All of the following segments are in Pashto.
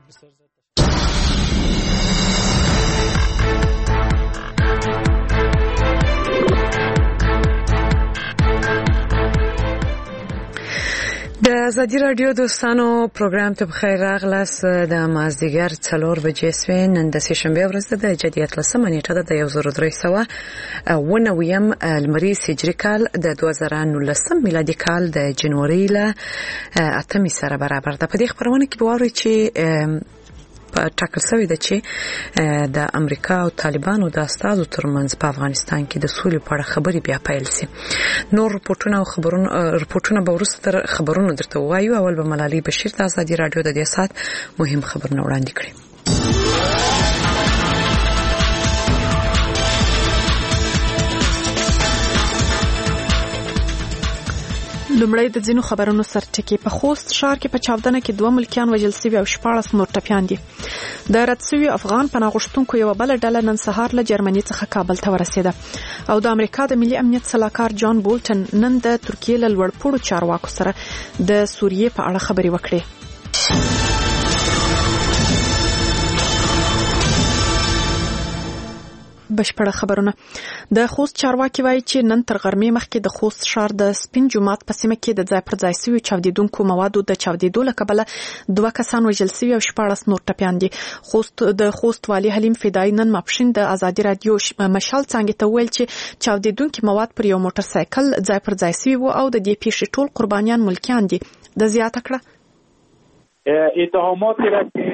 د ازادي رادیو دوستانو پروګرام ته بخیر راغلاست. د مازدیګر 4 بجې سوي نن د سهشنبه ورځ ده، د جدیت لسمه نیټه ده، د 1390 لمریز هجري کال د 2019 میلادي کال د جنوري له 8 سره برابر ده. په دې خبرونه کې به وایي چې په ټاکل شوی ده چې د امریکا او طالبانو د استازو ترمنځ په افغانستان کې د سولې په اړه خبرې بیا پیل شي. نور رپورټونه به وروسته تر خبرونو درته وایو. اول به ملالۍ بشیر د ازادي رادیو د دې سات مهم خبرونه وړاندې کړي. لومړی د ځینو خبرونو سرټکی. په خوست ښار کې په چاودنه کې 2 ملکیان وژل شوي او 14 نور ټپیان دي. د رد شوي افغان پناه غوښتونکو یو بل ډله نن سهار له جرمني څخه کابل ته ورسېده او د امریکا د ملي امنیت سلاکار جان بولټن نن د ترکیې له لوړپوړو چارواکو سره د سوریې په اړه خبرې وکړې. بشپړه خبرونه. د خوست چارواکي وایي چې نن تر غرمې مخکې د خوست ښار د سپین جومات په سیمه کې د ځای پر ځای شوي چاودیدونکو موادو د چاودیدو له کبله 2 کسان وژل شوي او 14 نور ټپیان دي. د خوست والي حلیم فدایي نن ماپښین د ازادي رادیو مشال څنګه ته ویل چې چاودیدونکو مواد پر یو موټر سایکل ځای پر ځای شوي وو او د دې پیښې ټول قربانیان ملکیان دي. د زیاته کړه اتهامات را که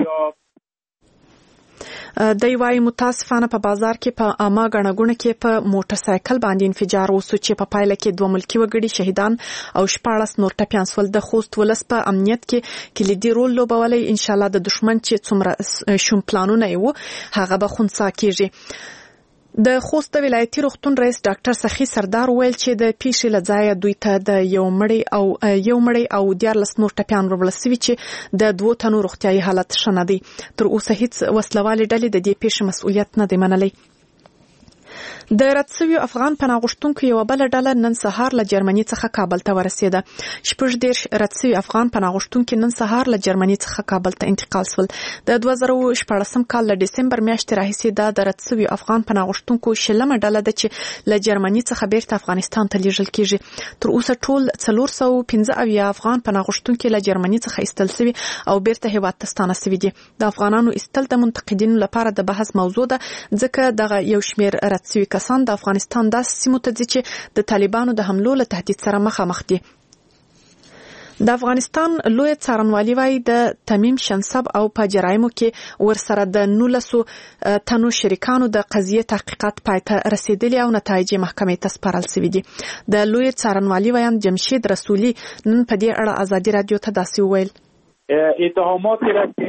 دی وايي متاسفانه په بازار کې په عامه غړنګونه کې په موټر سایکل باندې انفجار وسو چې په پایله کې 2 ملکی وګړي شهیدان او 14 نور ټپیان سول. د خوست ولس په امنیت کې کلیدي رول لوبولای. ان شاء الله د دشمن چې څومره شوم پلانونه یو هغه به خنثی کیږي. د خوست ولایتي روغتون رئیس ډاکټر سخی سردار ویل چې د پیښې لځای دوی ته د یو مړی او 14 نور ټپیان وروړل شوي چې د 2 تنو روغتيایي حالت ښه نه دی. تر اوسه هیڅ وسلوالې ډلې د دې پیښې مسؤلیت نه دی منلی. د رد شوي افغان پناه غوښتونکو یو بل ډله نن سهار له جرمني څخه کابل ته ورسېده. 14 رد شوي افغان پناه غوښتونکو نن سهار له جرمني څخه کابل ته انتقال شول. د 2014 کال له ډسمبر میاشتې راهیسې د رد شوي افغان پناه غوښتونکو شلمه ډله ده چې له جرمني څخه بیرته افغانستان ته لیږل کیږي. تر اوسه ټول 415 افغان پناه غوښتونکو له جرمني څخه ایستل شوي او بیرته هیواد ته ستانه شوي دي. د افغانانو ایستل د منتقدینو لپاره د بحث موضوع ده ځکه دغه یو شمیر رد شوي کسان د افغانستان داسې سیمو ته ځي چې د طالبانو د حملو له تهدید سره مخامخ دي. د افغانستان لوی څارنوالي وايي د تمیم شنسب او په جرایمو کې ورسره د 19 تنو شریکانو د قضیه تحقیقات پای ته رسیدلي او نتایج محکمې ته سپارل شوي دي. د لوی څارنوالي ویان جمشید رسولي نن په دې اړه ازادي رادیو ته داسې وویل. اتهامات را که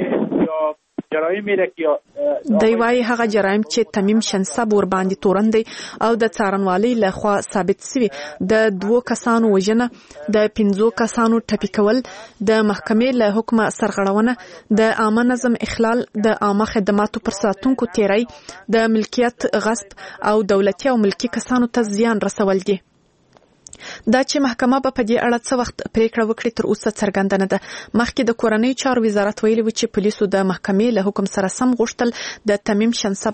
دی وايي هغه جرایم چې تمیم شنسب ور باندې تورن دی او د څارنوالۍ له خوا ثابت شوی د 2 کسانو وژنه، د 15 کسانو ټپي کول، د محکمې له حکم سرغړونه، د عامه نظم اخلال، د عامه خدماتو پر ساتونکو تیری، د ملکیت غصب او دولتي او ملکی کسانو ته زیان رسول دي. دا چې محکمه په دې اړه څه وخت پریکړه وکړي تر اوسه څرګند نه ده. مخکې د کورنۍ چارو وزارت ویلي و چې پولیسو د محکمې له حکم سره سم غوښتل د تمیم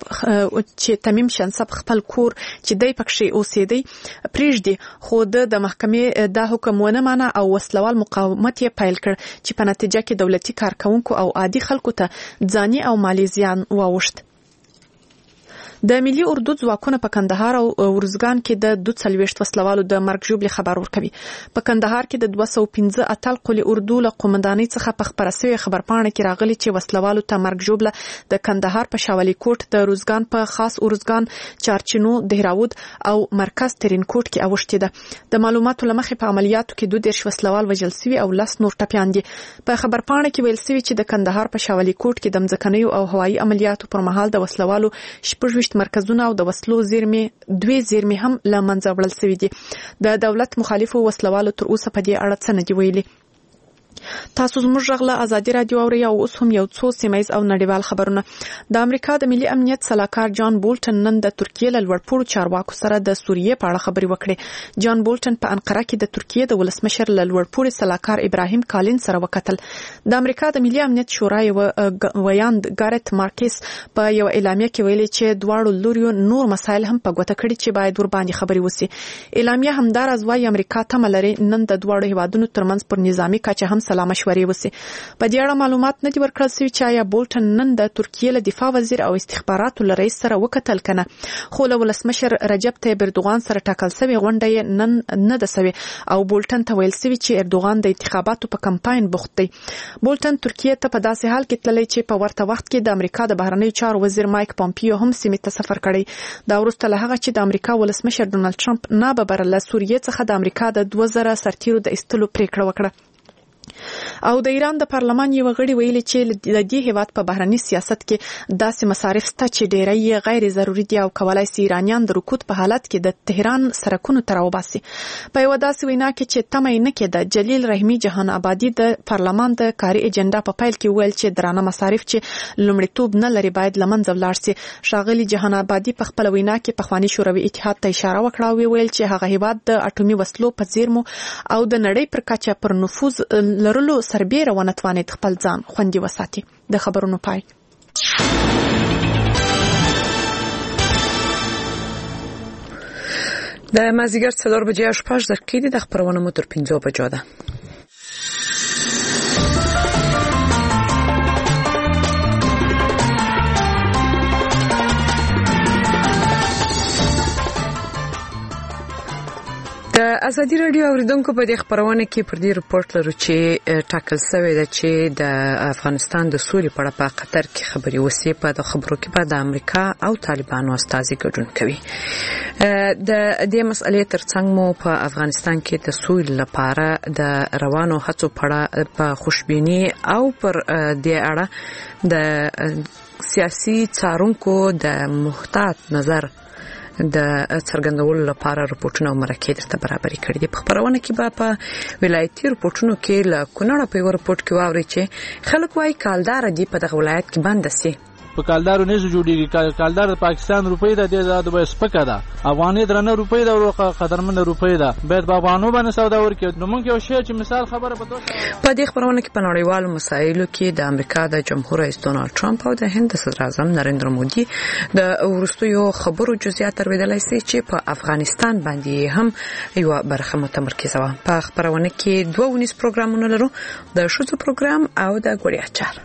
شنسب خپل کور چې دی پکښې اوسېدی پریږدي، خو د محکمې دا حکم ونه منه او وسلوال مقاومت یې پیل کړ چې په نتیجه کې دولتي کارکونکو او عادي خلکو ته ځاني او مالی زیان واوښت. د ملي اردو ځواکونه په کندهار او ورزګان کې د 240 وسلوالو د مرګ ژوبلې خبر ورکوي. په کندهار کې د 215 اتل قلی اردو له قومندانۍ څخه په خبره شوې خبرپاڼه کې راغلي چې وسلوالو ته مرګ ژوبله د کندهار په شاولي کوټ، د روزګان په خاص اورزګان، چارچینو، دهراود او مرکز ترینکوټ کې اوښتې ده. د معلوماتو لمخې په عملیاتو کې 22 وسلوال وژل شوي او 10 نور ټپیان دي. په خبرپاڼه کې ویل شوی چې د کندهار په شاولي کوټ کې د مځکنیو او هوایي عملیاتو پر مهال د وسلوالو 16 مرکزونه او د وسلو دوی زیرمې هم له منځه وړل شوي دي. د دولت مخالفو وسلوالو تر اوسه په دې اړه څه نه دي ویلي. تاسو زموږ غږ له ازادي رادیو اورئ او اوس هم یو څو سیمایز او نړیوال خبرونه. د امریکا د ملي امنیت سلاکار جان بولټن نن د ترکیې له لوړپوړو چارواکو سره د سوریې په اړه خبرې وکړې. جان بولټن په انقره کې د ترکیې د ولسمشر له لوړپوړي سلاکار ابراهیم کالین سره وکتل. د امریکا د ملي امنیت شورا ویاند ګارت مارکیس په یو اعلامیه کې ویلي چې دواړو لوريو نور مسایل هم په ګوته کړي چې باید ور باندې خبرې وسی. اعلامیه همدارز وايي امریکا تمه لري نن د دواړو هیوادونو ترمنځ پر نظامی کچه هم سلا مشورې وسی. په دې اړه معلومات نه دي ورکړل شوي چې آیا بولټن نن د ترکیې له دفاع وزیر او استخباراتو له رئیس سره وکتل کنه. خو له ولسمشر رجب طیب اردوغان سره ټاکل شوی غونډه نن نه ده شوی او بولټن ته ویل شوی چې اردوغان د انتخاباتو په کمپاین بوخت دی. بولټن ترکیې ته په داسې حال کې تللی چې په ورته وخت کې د امریکا د بهرنیو چارو وزیر مایک پامپیو هم سیمې ته سفر کړی. دا وروسته له هغه چې د امریکا ولسمشر ډونالد ټرمپ ناببره له سوریې څخه د امریکا د 2000 سرتیرو د ایستلو پریکړه وکړه. او د ایران د پارلمان یو غړي ویلي چې د دې هیواد په بهرني سیاست کې داسې مصارف شته چې ډېری غیر ضروري دي او کولای شي ایرانیان د رکود په حالت کې د تهران سرکونو تر وباسي. په یو داسې وینا کې چې تمه نه کېده جلیل رحیمی جهان آبادی د پارلمان د کاري اجنډا په پیل کې ویل چې درانه مصارف چې لومړیتوب نه لري باید لمنځه ولاړ شي. شاغلي جهان آبادی په خپل وینا کې په خواني شوروي اتحاد ته اشاره وکړه او ویل چې هغه هیواد د اټومي وسلو په زیرمو او د نړۍ پر کچه پر نفوذ لرلو سربېره ونتوانید خپل ځان خوندي وساتي. د خبرونو پای. د مازیګر 4 بجې او 15 دقیقې د خبرونه مو تر 15 بجو ده. د ازادي رادیو اوریدونکو په دې خبرونه کې پر دې رپورت لرو چې ټاکل شوی دی چې د افغانستان د سولې په اړه په قطر کې خبرې وسی. په د خبرو کې به د امریکا او طالبانو استازي ګډون کوي. د دې مسلې ترڅنګ مو په افغانستان کې د سولې لپاره د روانو هڅو په خوشبیني او پر دې اړه د سیاسي څارونکو د محتاط نظر د څرګندولو لپاره رپورټونه او مرکې درته برابرې کړې دي. په خبرونه کې به په ولایتي رپورټونو کې له کونړ په یو رپورټ کې واوري چې خلک وايي کالدار دي په دغه ولایت کې بند سي. په کالدارو نه جوړیږي. کالدار د پاکستان روپۍ ده، د دوی سپکه ده. افغاني درنه روپۍ ده او قدرمنه روپۍ ده. باید په افغانو باندې سودا ورکړي. نو موږ یو شی چې مثال خبره په دې خبرونه کې په نړیوالو مسایلو کې د امریکا د جمهور رئیس ډونالد ټرمپ او د هند صدر اعظم نریندرا مودي د ورستیو خبرو جزئیات ترویدلای شي چې په افغانستان باندې هم یو برخه متمرکزه وه. په خبرونه کې 2 پروګرامونه لرو، د شوزو پروګرام او د ګوړیا چار.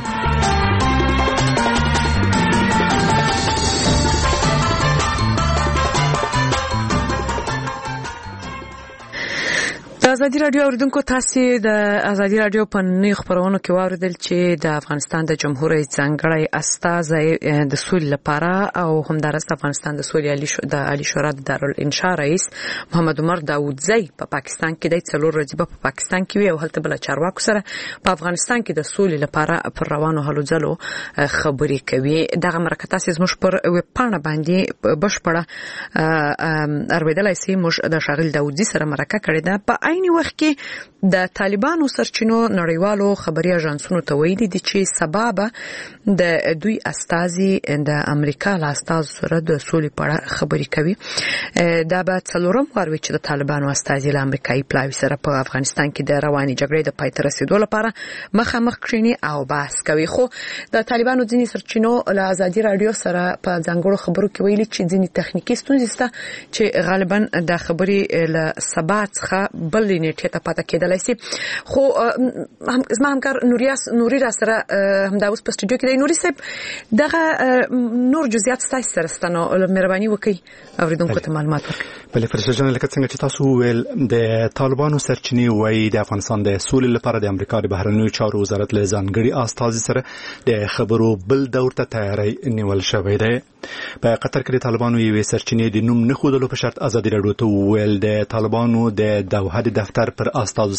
د ازادي رادیو اوریدونکو تاسو د ازادي رادیو په نوي خبرونو کې واوریدل چې د افغانستان د جمهور رئیس ځانګړی استازی د سولې لپاره او همدارس افغانستان د سولې د عالی شورا د دارالانشاء رئیس محمد عمر داوودزی په پاکستان کې د 4 ورځې په پاکستان کې وی او هلته بل چارواکو سره په افغانستان کې د سولې لپاره پر روانو هلو ځلو خبرې کوي. دغه مرکه تاسو زموږ پر ویب پاڼه باندې بشپړه ارویدلای سي. موږ د شاغل داوودزی سره مرکه کړې ده. په عین وخت کې د طالبانو سرچینو نړیوالو خبري اژانسونو ته ویلي دي چې سبب د دوی استازي د امریکا له استازو سره د سولې په اړه خبري کوي. دا به څلورم وار وي چې د طالبانو استازي له امریکایي پلاوي سره په افغانستان کې د رواني جګړې د پای ته رسیدو لپاره مخامخ کښینی او بحث کوي. خو د طالبانو ځینې سرچینو له ازادي رادیو سره په ځانګړو خبرو کې ویلي چې ځینې تخنیکی ستونزې شته چې غالبا د خبري له سبا څخه بل نیټه ته پاتې کېدلای شي. خو زما همکار نوري را سره همدا اوس په سټوډیو کې دی. نوري صاحب دغه نور جزئیات تاسو سره ستنو مهرباني وکړئ اوریدونکو ته معلومات ورکړئ. بلې فرشتجان لکه څنګه چې تاسو ویل د طالبانو سرچینې وایي د افغانستان د سولې لپاره د امریکا د بهرنیو چارو وزارت له ځانګړي استازي سره د خبرو بل دور ته تیاری نیول شوی دی. په قطر کې د طالبانو یوې سرچینې د نوم نه ښودلو په شرط ازادي رادیو ته ویل د طالبانو د دوحه د دفتر پر استازو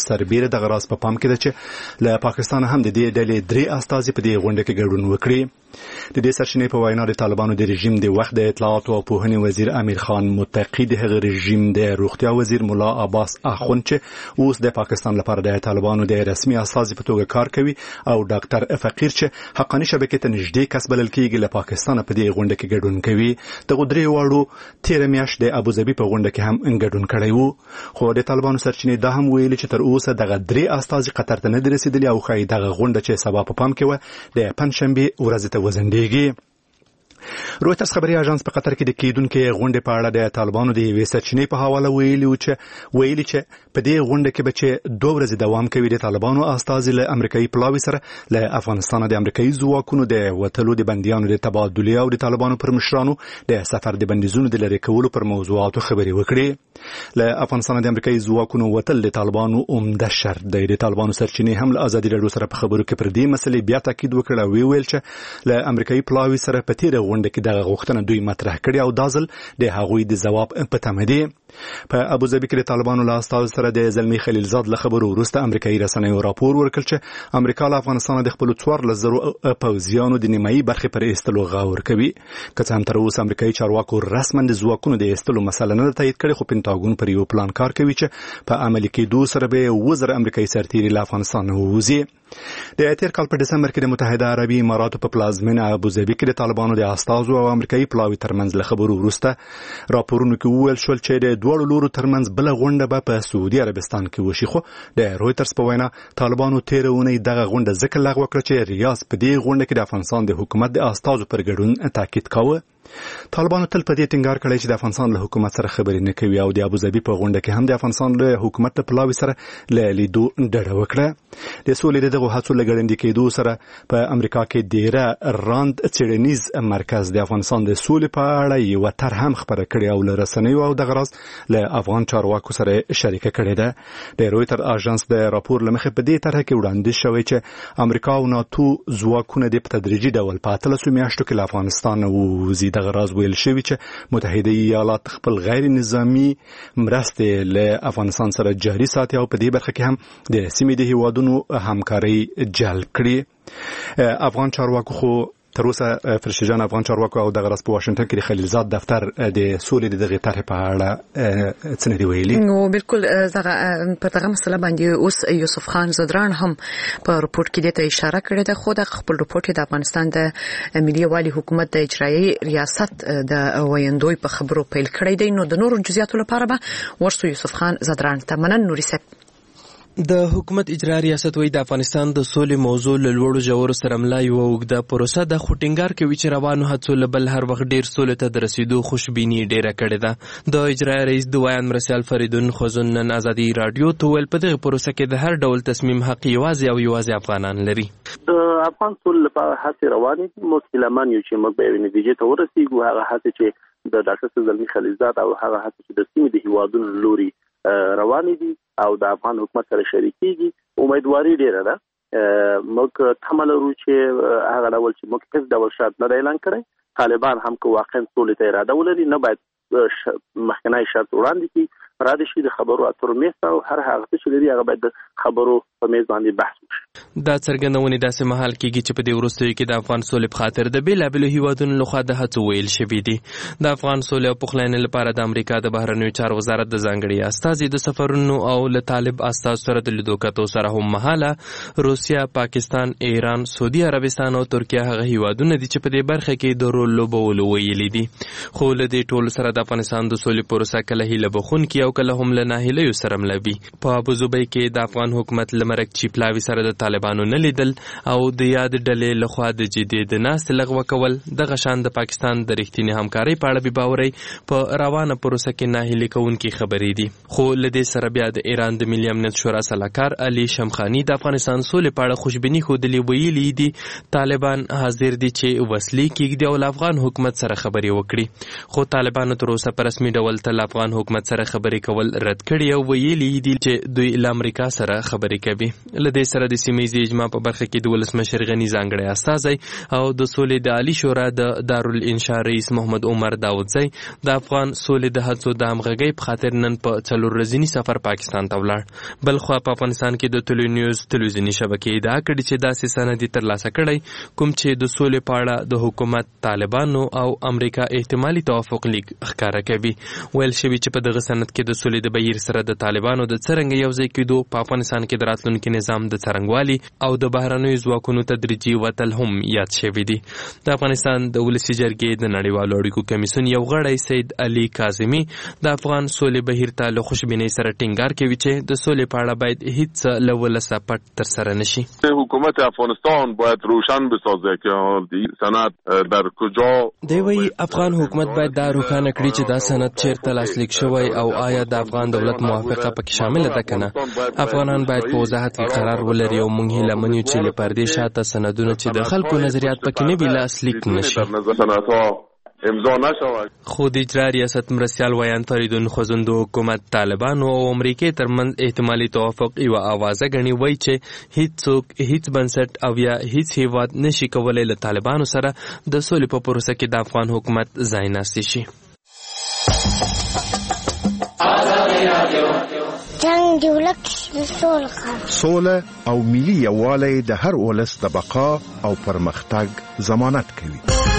سربیره د غراس په پام کې ده چې له پاکستان هم د دې ډلې 3 استازي په دې غونډه کې ګډون وکړي. د دې سرچینې په وینا د طالبانو د رژیم د وخت د اطلاعات او پوهنې وزیر امیر خان متقی د هغه رژیم د روغتیا وزیر مولا عباس اخوند چې اوس د پاکستان لپاره د طالبانو د رسمي استازي په توګه کار کوي او ډاکټر فقیر چې حقاني شبکې ته نږدې کس بلل کېږي له پاکستان په دې غونډه کې ګډون کوي. د غدري واړو 13 میاشت د ابوظبي په غونډه کې هم ګډون کړی وو. خو د طالبانو سرچینې دا هم ویلي چې تر اوسه دغه 3 استازي قطر ته نه رسیدلي او خای دغه غونډه چې سبا په پام کې و د پنځشنبه ورځ ته وزندېږي. رويترز خبري اژانس په قطر کې د کېدونکو غونډې په اړه د طالبانو د یوې سرچینې په حواله ویلي چې په دې غونډه کې به 2 ورځې دوام کوي. د طالبانو استازي له امریکایي پلاوي سره له افغانستان د امریکایي ځواکونو د وټلو د بنديانو د تبادلې او د طالبانو پر مشرانو د سفر د بندیزونو د لری کولو پر موضوعاتو خبري وکړي. له افغانستان د امریکایي ځواکونو وټل د طالبانو عمده شرط دی. د طالبانو سرچینې هم له ازادي راډیو سره په خبرو کې پر دې مسلې بیا تاکید وکړ او ویل چې له امریکایي پلاوي سره په تیر غونډه کې دغه غوښتنه دوی مطرح کړې او دازل د هغوی د جواب په تمه دي. په ابوظبي کې د طالبانو له استازو سره د زلمی خلیلزاد له خبرو وروسته امریکایي رسنیو راپور ورکړ چې امریکا له افغانستان د خپل 1400 پوځیانو د نیمایي برخې پر ایستلو غور کوي. که څه هم تر اوسه امریکایي چارواکو رسماً د ځواکونو د ایستلو مسله نه تایید کړې خو پینټاګون پر یو پلان کار کوي چې په عملي کېدو سره به 1000 امریکایي سرتیري له افغانستان ووځي. د تیر کال په دسمبر کې د متحده عربي اماراتو په پلازمینه ابوظبي کې د طالبانو د استازو او امریکایي پلاوي ترمنځ له خبرو وروسته راپورونو کې وویل شول چې د دوه لورو ترمنځ بل غونډه به په سعودي عربستان کې وشي. خو د رويترز په وینا طالبانو تیرونه دغه غونډه ځکه لغوه کړه چې ریاض په دې غونډه کې د افغانستان د حکومت د استازو پر ګډون تاکید کاوه. طالبانو تل په دې ټینګار کړی چې د افغانستان له حکومت سره خبرې نه کوي او د ابوظبي په غونډه کې هم د افغانستان له حکومت په پلاوي سره له لیدو ډډه وکړه. د سولې دغه هڅو لګړندې کېدو سره په امریکا کې ډیره راند څېړنیز مرکز د افغانستان د سولې په اړه یو تر هم خبره کړې او له رسنیو او د غراس له افغان چارواکو سره شریکه کړې ده. د رويتر اژانس د راپور لمخې په دې طرح کې وړاندیز شوی چې امریکا او ناتو ځواکونه د تدریجي ډول په 13 میاشتو کې له افغانستان ووځي. د غراس ویل شوی چې متحده ایالات خپل غیر نظامی مرستې له افغانستان سره جاري ساتي او په دې برخه کې هم د سیمې د هیوادونو همکاري جلب کړي. افغان چارواکو خو تر اوسه فرشجان افغان چارواکو او د غرس په واشنگټن کې د خلیلزاد دفتر د سولې دغه طرح په اړه څه نه دی ویلي. نو بالکل په دغه مسله باندې اوس یوسف خان زدران هم په رپورت کې د اشاره کړې ده. خو د خپل رپورت د افغانستان د ملي والي حکومت د اجرایي ریاست د ویندوی په خبرو پیل کړی دی. نو د نورو جزئیاتو لپاره به ورسو یوسف خان زدران ته منن. نوري سپ د حکومت اجرا ریاست وی د افغانستان د سولې موضوع له لوړو ژورو سره ملا یو وګړه پروسه د خټینګار کوي چې روانو هڅو له بل هر وخت ډیر سولې ته د رسیدو خوشبینی ډیره کړې ده. د اجرا رئیس دویان مرسل فریدون خوزن نن ازادي رادیو ته ویل په دغه پروسه کې د هر ډول تصمیم حق یوازې افغانان لري. د افغان سولې لپاره هڅې روانې دي. مستلمان یو چې موږ به یو نتیجې ته ورسیږو. هغه هڅې چې د ډاکټر زلمی خلیلزاد او هغه هڅې چې د سیمې د هیوادونو لوري روانې دي او د افغان حکومت سره شریکيږي. امیدواري ډیره ده. موږ تمه لرو چې هغه ډول چې موږ هیڅ ډول شرط نه اعلان کړی. طالبان هم که واقعا سولې ته اراده ولري نه باید مخکنی شرط وړاندې کړي. را دي شي د خبرو اترو میز او هر هغه څه چې لري هغه باید د خبرو په میز باندې بحث وشي. دا څرګندونه داسې مهال کېږي چې په دې وروستیو کې د افغان سولې په خاطر د بیلابېلو هیوادونو لخوا د هڅو ویل شوي دي. د افغان سولې او پخلاینې لپاره د امریکا د بهرنیو چارو وزارت د ځانګړي استازي د سفرونو او له طالب استازو سره د لیدو کتو سره هم مهاله روسیا، پاکستان، ایران، سعودي عربستان او ترکیه هغه هیوادونه دي چې په دې برخه کې د رول لوبولو ویلي دي. خو له دې ټولو سره د افغانستان د سولې پروسه کله هیله بخونکې او کله هم له ناهیلیو سره ملوي. په ابوظبي کې د افغان حکومت لمرک چې پلاوي سره د طالبانو نه لیدل او د یاد ډلې لخوا د جدي د ناست لغوه کول د غشان د پاکستان د رښتینی همکارۍ په اړه باوري په روانه پروسه کې ناهیلي کوونکې خبرې دي. خو لدې سره بیا د ایران د ملي امنیت شورا سلاکار علي شمخاني د افغانستان سولې په اړه خوشبیني خوده ویلي دي طالبان حاضر دي چې وسلې کېږدي او افغان حکومت سره خبرې وکړي. خو طالبانو تر اوسه په رسمي ډول تل افغان حکومت سره خبرې خبرې کول رد کړي او ویلي دي چې دوی له امریکا سره خبرې کوي. له دې سره د سیمه‌ییز اجماع په برخه کې د ولسمشر غني ځانګړی استازی او د سولې د عالی شورا د دارالانشا رئیس محمد عمر داودزی د افغان سولې د هڅو د همغږۍ په خاطر نن په 4 ورځني سفر پاکستان ته ولاړ. بل خو په افغانستان کې د ټلویزیون نیوز تلویزیونی شبکې ادعا کړې چې داسې سند ترلاسه کړی کوم چې د سولې په اړه د حکومت، طالبانو او امریکا احتمالي توافق لیک ښکاره کوي. ویل شوي چې په دغه سند کې د سولې د بهیر سره د طالبانو د څرنګه یوځای کېدو، په افغانستان کې د راتلونکي نظام د څرنګوالي او د بهرنیو ځواکونو تدریجي وتل هم یاد شوي دي. د افغانستان د ولسي جرګې د نړیوالو اړیکو کمیسیون یو غړی سید علي کاظمي د افغان سولې بهیر ته له خوشبینۍ سره ټینګار کوي چې د سولې په اړه باید هیڅ له ولسه پټ ترسره نشي. حکومت افغانستان باید روشن بسازه که سند در کجا دی وی افغان حکومت باید دا روښانه کړي چې دا سند چیرته لاسلیک شوی او آیا د افغان دولت موافقه پکې شامل ده کنه. افغانان باید په وضاحت کې قرار ولري او موږ هیله منو چې له پردې شاته سندونه چې د خلکو نظریات پکې نه وي لاسلیک نشي. خو د اجرا ریاست مرستیال ویان فریدون خوځندو حکومت طالبانو او امریکې ترمنځ احتمالي توافق یو اوازه غني وای چې هیڅ بنسټ او یا هیڅ هیواد نشي کولای له طالبانو سره د سولې په پروسه کې د افغان حکومت ځای ناستي شي. سوله او ملي یووالی د هر ولس د بقا او پرمختګ ضمانت کوي.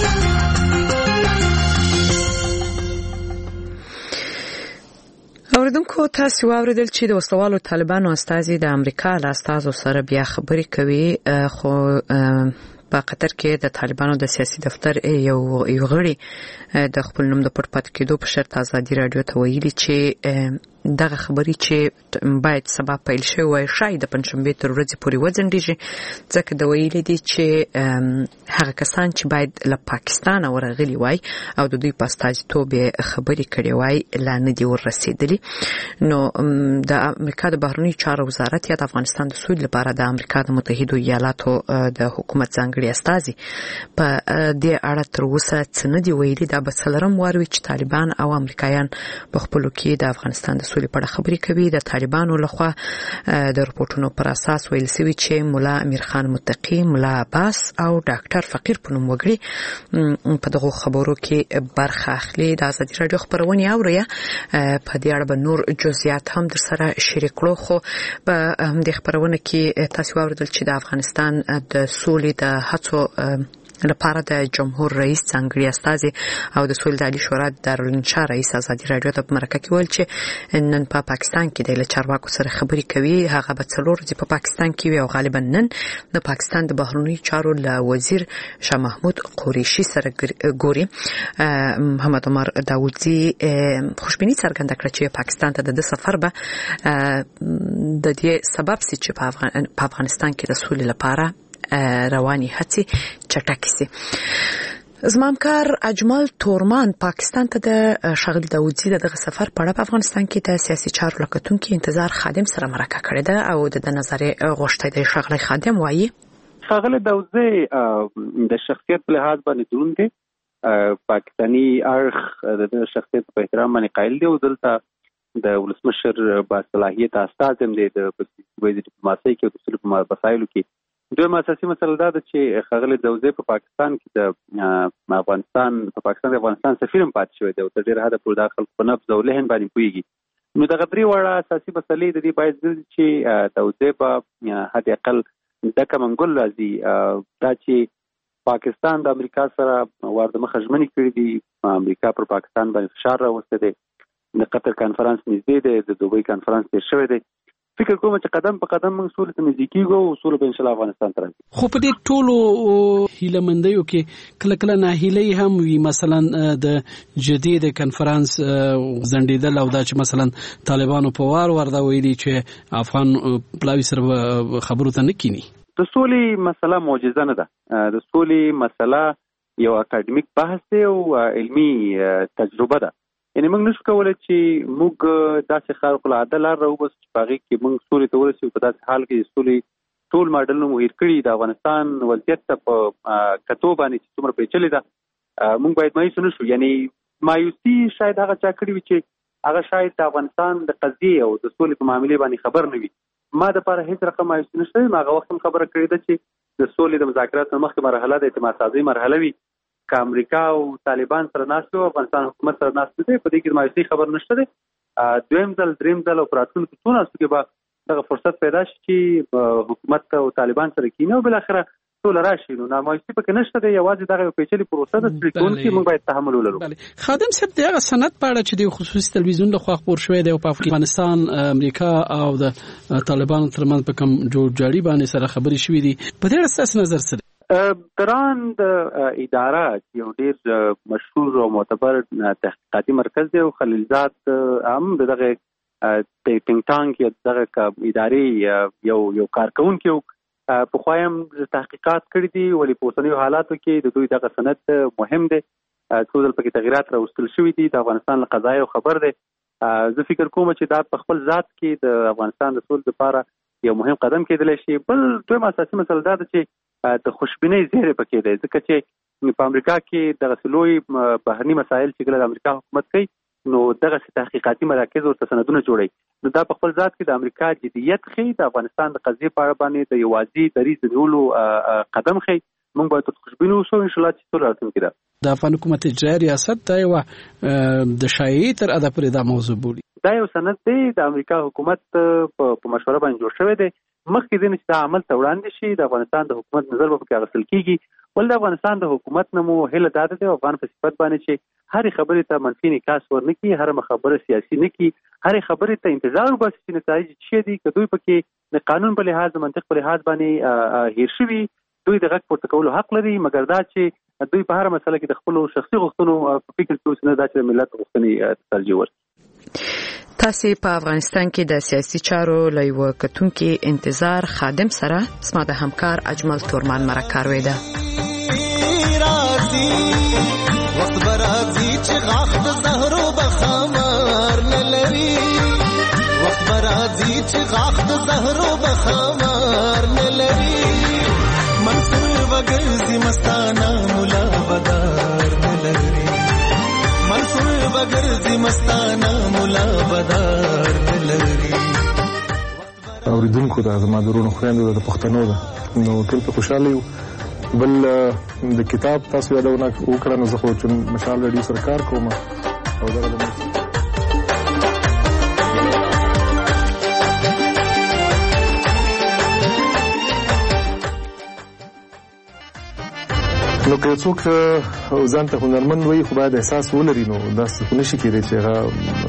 اوریدونکو تاسو واوریدل چې د وسوالو طالبانو استازي د امریکا له استازو سره بیا خبرې کوي، خو په قطر کې د طالبانو د سیاسي دفتر یو غړي د خپل نوم د پټ پاتې کېدو په شرط ازادي رادیو ته ویلي چې دغه خبرې چې باید سبا پیل شي وای شاید د پنځشنبه تر ورځې پورې وځنډیږي، ځکه د ویلي دي چې هغه کسان چې باید له پاکستان ورغلي وای او د دوی په استازیتوب خبرې کړې وای لا نه دي ورسېدلي. نو د امریکا د بهرنیو چارو وزارت یا د افغانستان د سولې لپاره د امریکا د متحده ایالاتو د حکومت ځانګړي استازي په دې اړه تر اوسه څه نه دي ویلي. دا به څلورم وار وي چې طالبان او امریکایان په خپلو کې د افغانستان د سولې په اړه خبرې کوي. د طالبانو لخوا د رپورټونو پر اساس ویل شوی چې مولا امیر خان متقی، مولا عباس او ډاکټر فقیر په نوم وګړي په دغه خبرو کې برخه اخلي. د ازادي رادیو خبرونه اوري په دې اړه به نور جزئیات هم در سره شریک کړو، خو په همدې خبرونه کې تاسو واوریدل چې د افغانستان د سولې د هڅو لپاره د جمهور رئیس ځانګړي استازي او د سولې د عالی شورا د دارالانشا رئیس ازادي رادیو ته په مرکه کې ویل چې نن په پاکستان کې د چارواکو سره خبرې کوي. هغه به 4 ورځې په پاکستان کې وي او غالبا نن د پاکستان د بهرنیو چارو له وزیر شاه محمود قریشي سره ګوري. محمد عمر داودزی خوشبیني څرګنده کړه چې پاکستان ته د سفر به د دې سبب سي چې په افغانستان کې د سولې لپاره رواني هڅې چټکې سي. زما همکار اجمل تورمان پاکستان ته د ښاغلي داودزي دغه سفر په اړه په افغانستان کې د سیاسي چارو له کتونکي انتظار خادم سره مرکه کړې ده او د نظر غوښتنه د ښاغلي خادم وایي ښاغلي داودزي د شخصیت په لحاظ باندې دروند دي، پاکستاني اړخ د شخصیت په احترام باندې قایل دي او دلته د ولسمشر باصلاحیت استاد هم دي د ډیپلوماسۍ کې او د سولې په مسایلو کې. دویمه اساسي مسله دا ده چې ښاغلي داودزي په پاکستان کې د افغانستان سفیر هم پاتې شوی دی او تر ډېره حده پورې د خلکو په نبض او لحن باندې پوهېږي. نو دغه درې واړه اساسي مسلې د دې باید چې داودزي په حد اقل ډکه منګول راځي دا چې پاکستان د امریکا سره ور د مخه ژمنې کړي دي، امریکا پر پاکستان باندې فشار راوستی دی، د قطر کانفرنس نږدې دی، د دوبۍ کانفرنس تېر شوی دی. فکر کوم چې قدم په قدم موږ سولې ته نږدې کېږو او سوله به انشاءالله افغانستان ته راځي. خو په دې ټولو هیلهمندیو کې کله کله ناهیلۍ هم وي، مثلا د جدید کنفرانس ځنډېدل او دا چې مثلا طالبانو په وار دا ویلي چې افغان پلاوي سره خبرو ته نه کینی. د سولې مسله معجزه نه ده، د سولې مسله یو اکاډمیک بحث دی او علمي تجربه ده. یعنی موږ نشو کولای چې موږ داسې خارق العاده لار راوباسو چې په هغې کې موږ سولې ته ورسېږو. په داسې حال کې سولې ټول ماډلونه مو هېر کړي، د افغانستان وضعیت ته په کتو باندې چې څومره پیچلې ده موږ باید مایوسه نشو. یعنی مایوسي شاید هغه چا کړي وي چې هغه شاید د افغانستان د قضیې او د سولې په معاملې باندې خبر نه وي. ما د لپاره هیڅ رقم مایوسي نشته. ما هغه وخت هم خبره کړې ده چې د سولې د مذاکراتو مخکې مرحله د اعتماد سازي مرحله وي. که امریکا او طالبان سره ناست وي، افغانستان حکومت سره ناست دی، په دې کې د مایوسي خبر نشته دی. دویم ځل دریم ځل او په راتلونکو څو ناستو کې به دغه فرصت پیدا شي چې حکومت او طالبان سره کینه او بالاخره ټول راشي. نو نامایوسي پکې نشته دی، یوازې دغه پیچلې پروسه ده چې ټولکي موږ باید تحمل ولرو. خادم صاحب دغه سند په اړه چې د خصوصي تلویزیون لخوا خبر شوی دی او په افغانستان، امریکا او د طالبانو ترمنځ په کوم جوړجاړي باندې سره خبرې شوې دي، په دې اړه ستاسو نظر څه دی؟ دران د اداره یو ډیر مشهور او معتبر تحقیقاتي مرکز دی او خلیلزاد هم دغه ټینګ ټانک یا دغه ادارې یو کارکونکي په خوایم تحقیقات کړی دي، ولې په اوسنیو حالاتو کې د دوی دغه سند مهم دی. څو ځل پکې تغیرات راوستل شوي دي. د افغانستان له قضایو خبر دی. زه فکر کوم چې دا په خپل ذات کې د افغانستان د سولې لپاره یو مهم قدم کېدلی شي. بل دویم اساسي مسله دا ده چې د خوشبینۍ زیری پکې دی، ځکه چې په امریکا کې دغه لوی بهرني مسایل چې کله د امریکا حکومت کوي نو دغه تحقیقاتي مراکز ورته سندونه جوړوي. نو دا په خپل ذات کې د امریکا جدیت ښیي، د افغانستان د قضیې په اړه باندې د یوازې دریځ د نیولو قدم ښیي. موږ باید خوشبین اوسو ان شاء الله چې ټول راتلونکي ده. د افغان حکومت اجرایي ریاست دا یو د شایعې تر ادا پورې دا موضوع بولي. دا یو سند دی د امریکا حکومت په مشوره باندې جوړ شوی دی. مخکې دې چې دا عمل ته وړاندې شي د افغانستان د حکومت نظر به پکې اخیستل کیږي. ول د افغانستان د حکومت نه مو هیله دا ده افغان په صفت باندې چې هرې خبرې ته منفي نکاس ورنه کړي، هر خبره سیاسي نه کړي، هرې خبرې ته انتظار وباسي چې نتایج څه دي. که دوی پکې د قانون په لحاظ، د منطق په لحاظ باندې هیر شوي، دوی د غږ پورته کولو حق لري، مګر دا چې دوی په هر مسله کې د خپل شخصي غوښتنو په فکر کې اوسنه دا چې ملت غوښتنې ترجیح ورکړي. تاسو په افغانستان کې د سیاسي چارو له یو کتونکو انتظار خادم سره سما د همکار اجمل تورمان مرکه ویده. وخت برازي چې غاخ د زهرو بخمار نلري، وخت برازي چې غاخ د زهرو بخمار نلري، منصور وګرځي مستانه مولا بدار نلري، منصور وګرځي مستانه مولا بدار نلري. اوریدونکو دا زما درونو خويندو د پښتنو ده نو ټول په خوشاله یو. بل د کتاب تاسو یادونه وکړه نو زه خو چې مشال رادیو سرکار کوم او دا نو که څوک ځان ته هنرمند وي خو باید احساس ولري، نو داسې خو نشي کېدی چې هغه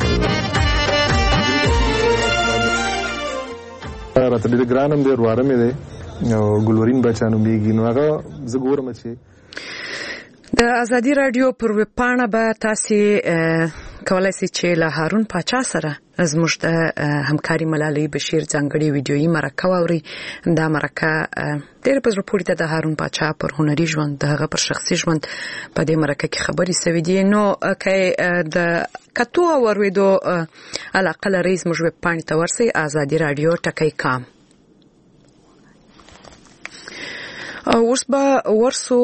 راته ډېر ګران هم دی، ورواره مې دی او ګلورین بچا نومېږي. نو هغه زه ګورم چې د ازادي رادیو پر ویبپاڼه به تاسو کولای شئ چې له هارون پاچا سره زموږ د همکاري ملالۍ بشیر ځانګړي ویډیويي مرکه واوري. دا مرکه ډېر په زړه پورې ده د هارون پاچا پر هنري ژوند، دغه پر شخصي ژوند په دې مرکه کې خبرې سوي دي. نو که د کتو او اوریدو علاقه لرئ زموږ ویبپاڼې ته ورسئ azadi.radio.com. اوس به ورسو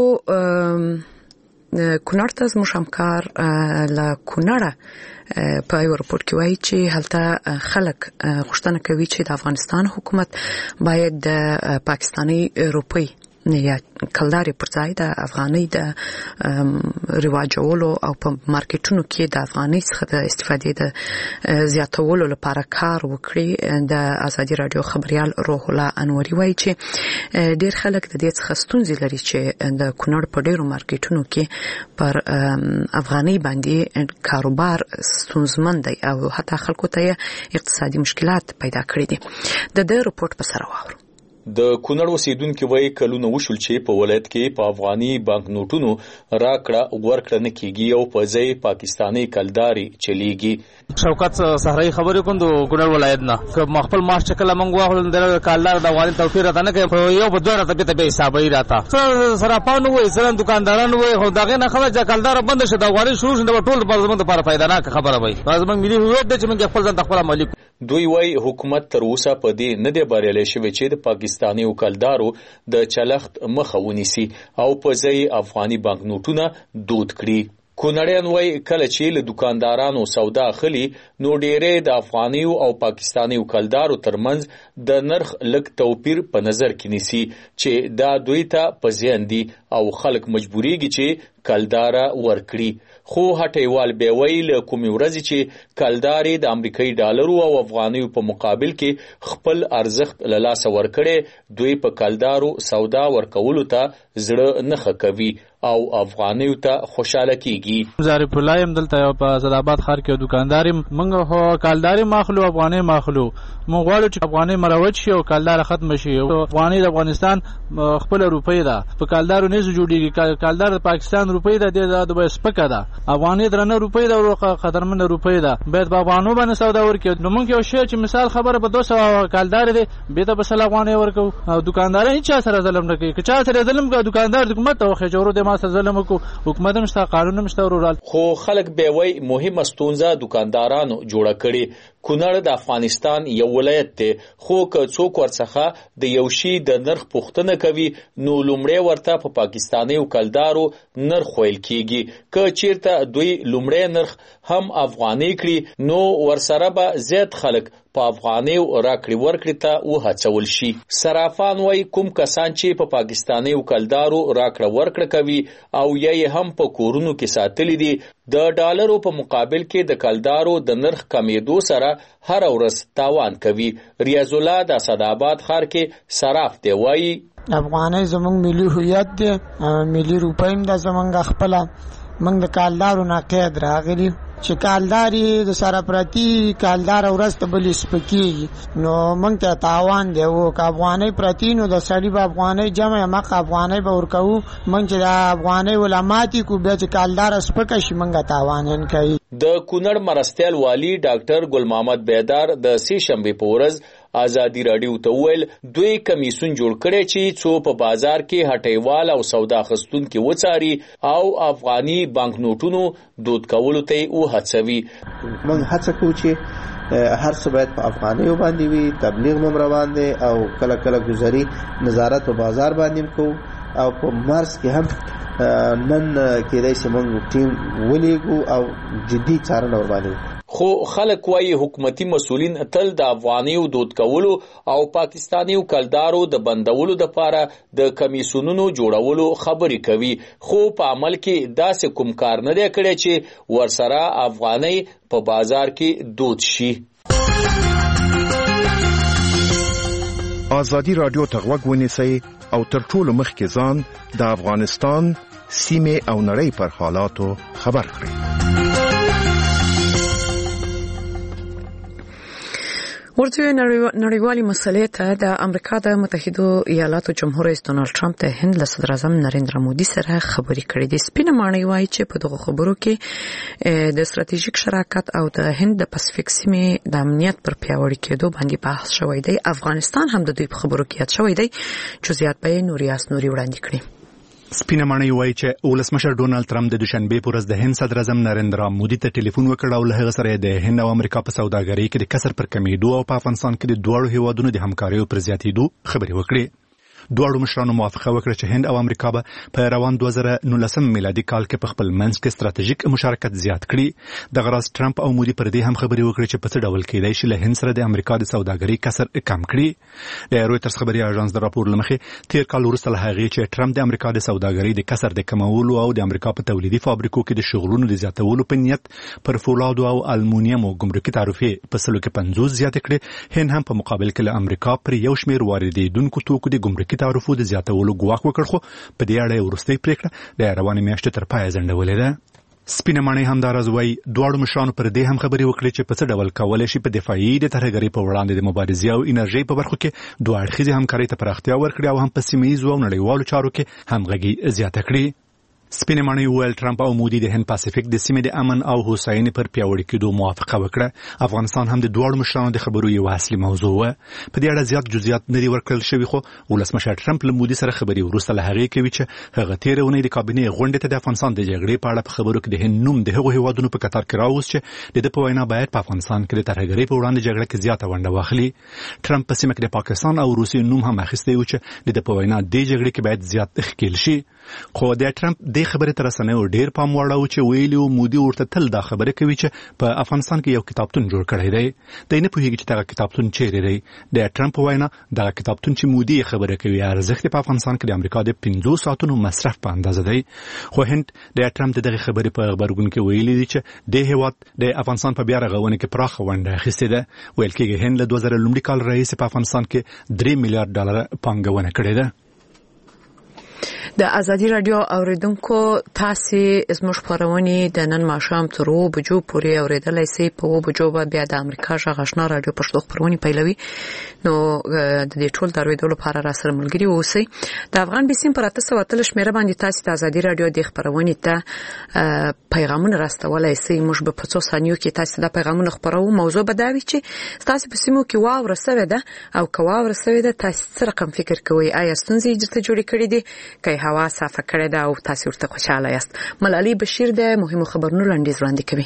کونړ ته. زموږ همکار له کونړه په یو راپور کې وایي چې هلته خلک غوښتنه کوي چې د افغانستان حکومت باید د پاکستاني روپۍ یا کلدارې پر ځای د افغانۍ د رواجولو او په مارکیټونو کې د افغانۍ څخه د استفادې د زیاتولو لپاره کار وکړي. د ازادي رادیو خبريال روح الله انوري وایي چې ډېر خلک د دې څخه ستونزې لري چې د کونړ په ډېرو مارکیټونو کې پر افغانۍ باندې کاروبار ستونزمن دی او حتی خلکو ته اقتصادي مشکلات پیدا کړي دي. د دې رپورت په سره واورو. د کونړ اوسیدونکو وایي کلونه وشول چې په ولایت کې په افغاني بانک نوټونو راکړه ورکړه نه کیږي او په ځای پاکستاني کلداري چلیږي. شوکت صحرای خبرې کوم د کونړ ولایت نه که خپل ماش چکل منغو واخلم د کالدار د افغاني توپیر راته نه کوي، یو په دوه راته به حسابي راته سره پاونو وي سره دکاندارانو وي خو دغه نه خبره چې کلدار بند شه د افغاني شروع شنه ټول په زموږ لپاره فائدہ نه خبره وي. لازم ملي هویت د چې موږ خپل ځان خپل مالک. دوی وایي حکومت تر اوسه په دې نه دی بریالی شوی چې د پاکستاني وکالدارو د چلخت مخه ونیسي او په ځای افغاني بانک نوټونه دود کړي. کونړیان وای کله چې له دکاندارانو سودا اخلي نو ډېرې د افغانیو او پاکستانیو کلدارو ترمنځ د نرخ لږ توپیر په نظر کې نیسي چې دا دوی ته په زیان دي او خلک مجبوریږي چې کلداره ورکړي. خو هټیوال به ویل کومې ورځې چې کلداري د امریکایي ډالرو او افغانیو په مقابل کې خپل ارزښت له لاسه ورکړي دوی په کلدارو سودا ورکولو ته زړه نه کوي او افغانیو ته خوشاله کیږي. ظریف الله هم دلته په صداباد ښار کې دکانداري منګه هو کلداري ماخلو افغاني ماخلو مونږ غواړو چې افغاني مروج شي او کلدار ختم شي. افغاني د افغانستان خپل روپۍ ده په کلدارو نه جوړیږي. کلدار د پاکستان روپۍ ده د دوی سپکه ده. افغاني درنه روپۍ ده او قدرمن روپۍ ده. باید په افغانو باندې سودا ورکړي. نو مونږ یو شی چې مثال خبره په 200 کلدار دی به ته په سل افغاني ورکو او دکاندار هیڅ سره ظلم نه کوي. که چا سره ظلم کوي دکاندار حکومت او خجورو د ما سره ظلم کوي حکومت هم شته قانون هم شته ورول. خو خلک به وای مهمه ستونزه دکاندارانو جوړه کړي. کونړ د افغانستان یو ولایت دی خو که څوک ورڅخه د یو شی د نرخ پوښتنه کوي نو لومړی ورته په پاکستاني او کلدارو نرخ ویل کیږي. که چیرته دوی لومړی نرخ هم افغاني کړي نو ورسره به زیات خلک په افغاني او راکړي ورکړي ته وهڅول شي. صرافان وای کوم کسان چې په پاکستاني او کلدارو راکړه ورکړه کوي او یې هم په کورونو کې ساتلي دي د ډالرو په مقابل کې د کلدارو د نرخ کمیدو سره هر ورځ تاوان کوي. ریاض الله د صداباد ښار کې صراف دی وای افغاني زمونږ ملي هویت دی ملي روپۍ د زمونږ خپل موږ د کلدارو نه قید راغلي چې کالداري د سره پرتی کالدار ورسته بل سپکیږي نو موږ ته تاوان دی او افغاني پرتی نو د سړي په افغاني جمع مخ افغاني به ورکو موږ چې د افغاني علماء کو به چې کالدار سپک شي موږ تاوان کوي. د کونړ مرستیال والی ډاکټر ګل محمد بیدار د سې شنبه په ورځ آزادی رادیو ته ویل دوی کمیسون جوړ کړي چې څو په بازار کې هټیوال او سودا خستون کې وڅاري او افغاني بانک نوټونو دود کولو ته وهڅوي. موږ هڅه کوو چې هر څه باید په افغانیو باندې وي تبلیغ مم روان دي او کله کله گزاري نظارت په بازار باندې کوو او په مارس کې هم نن کېدای شي موږ ټیم ولېږو او جدي څارنه ور باندې. خو خلک وايي حکومتي مسولین تل د افغانیو دود کولو او پاکستانیو کلدارو د بندولو لپاره د کمیسونونو جوړولو خبرې کوي خو په عمل کې داسې کوم کار نه دی کړی چې ورسره افغاني په بازار کې دود شي. آزادی رادیو ته غوږ ونیسئ او تر ټولو مخکې ځان د افغانستان سیمې او نړۍ پر حالاتو خبر کړئ. ورته نړیوالي مسلې ته د امریکا د متحده ایالاتو جمهور رئیس ډونالد ټرمپ د هند له صدر اعظم نریندرا مودي سره خبرې کړې دي. سپینه ماڼۍ وایي چې په دغه خبرو کې د ستراتیژیک شراکت او د هند د پاسفیک سیمې د امنیت پر پیاوړي کېدو باندې بحث شوی دی. افغانستان هم د دوی په خبرو کې یاد شوی دی. جزئیات به نوریاس نوري وړاندې کړي. سپینه ماڼۍ وایي چې ولسمشر ډونالد ټرمپ د دوشنبه پر ورځ د هند صدر اعظم نریندرا مودي ته ټلیفون وکړ او له هغه سره د هند او امریکا په سوداګرۍ کې د کسر پر کمیدو او په افغانستان کې د دوه هیوادونو د همکاریو پر زیاتېدو خبرې وکړې. دوه مشرانو موافقه وکړه چې هند او امریکا به په روان 2019 میلادي کال کې په خپل منځ کې ستراتیژیک مشارکت زیات کړي. د غراس ټرمپ او مودي پر دې هم خبرې وکړې چې په څه ډول کېدای شي له هند سره د امریکا د سوداګرۍ کسر کم کړي. د رويټرز خبري اژانس د راپور لمخې تیر کال وروسته له هغې چې ټرمپ د امریکا د سوداګرۍ د کسر د کمولو او د امریکا په تولیدي فابریکو کې د شغلونو د زیاتولو په نیت پر فولادو او المونیم او ګمرکي تعرفې په 50 زیات کړي. هند هم په مقابل کې له امریکا پر یو شمېر واردېدونکو توکو د ګمرکي تعرفو د زیاتولو ګواښ وکړ خو په دې اړه وروستۍ پریکړه د روانې میاشتې تر پایه ځنډولې ده. سپینه ماڼۍ همداراز وایي دواړو مشرانو پر دې هم خبرې وکړې چې په څه ډول کولی شي په دفاعي د ترهګرۍ په وړاندې د مبارزې او انرژۍ په برخو کې دوه اړخیزې همکارۍ ته پراختیا ورکړي او هم په سیمه ییزو او نړیوالو چارو کې همغږي زیاته کړي. سپینه ماڼۍ وویل ټرمپ او مودي د هند پاسفیک د سیمې د امن او هوساینې پر پیاوړي کېدو موافقه وکړه. افغانستان هم د دواړو مشرانو د خبرو یو اصلي موضوع وه. په دې اړه زیات جزئیات نه دي ورکړل شوي خو ولسمشر ټرمپ له مودي سره خبرې وروسته له هغې کوي چې هغه تېره اونۍ د کابینې غونډې ته د افغانستان د جګړې په اړه په خبرو کې د هند نوم د هغو هیوادونو په کتار کې راوست چې د ده په وینا باید په افغانستان کې د ترهګرۍ په وړاندې جګړه کې زیاته ونډه واخلي. ټرمپ په سیمه کې د پاکستان او روسیې نوم هم اخیستی و چې د ده په وینا دې جګړې کې باید زیات ښکېل شي. خو د ټرمپ د دې خبرې تر رسنیو ډیر پام وړاو چې ویلي مودي ورته تل دا خبره کوي چې په افغانستان کې یو کتابتون جوړ کړی دی د نه پوهیږي چې دا کتابتون چیرې دی د ټرمپ وینا دا کتابتون چې مودي خبره کوي ارزښت په افغانستان کې د امریکا د 15 ساعتونو مصرف په اندازه دی خو هند د ټرمپ دغه خبرې په خبرګون کې ویلي دي چې د هیواد د افغانستان په بیا رغونه کې پراخ ونډه اخیستې ده ویل کېږي هند له 2000 لومړي کال رئیس په افغانستان کې $3 میلیارډ پانګونه کړې ده د ازادي رادیو اوریدونکو تاسو زموږ خبرونه د نن ماښام تر 2 بجو پورې اوریدلای شئ په 2 بجو بیا د امریکا غږ آشنا رادیو پښتو خبرونه پیلوي نو د دې ټول درویدو لپاره را سره ملګری اوسئ د افغان بیسیم پر 813 شمیره باندې تاسو د ازادي رادیو د خبرونه ته پیغامونه راستولای شئ موږ په 5 ثانیو کې تاسو د پیغامونو خبرو موضوع بداوي چې تاسو په سیمو کې واو رسوي ده او کواو رسوي ده تاسو سره کوم فکر کوئ آیا ستونزې چې جوړې کړې دي هوا صافه کړې ده او تاسو ورته خوشاله یاست ملالي بشیر د مهمو خبرونو لاندې وړاندې کوي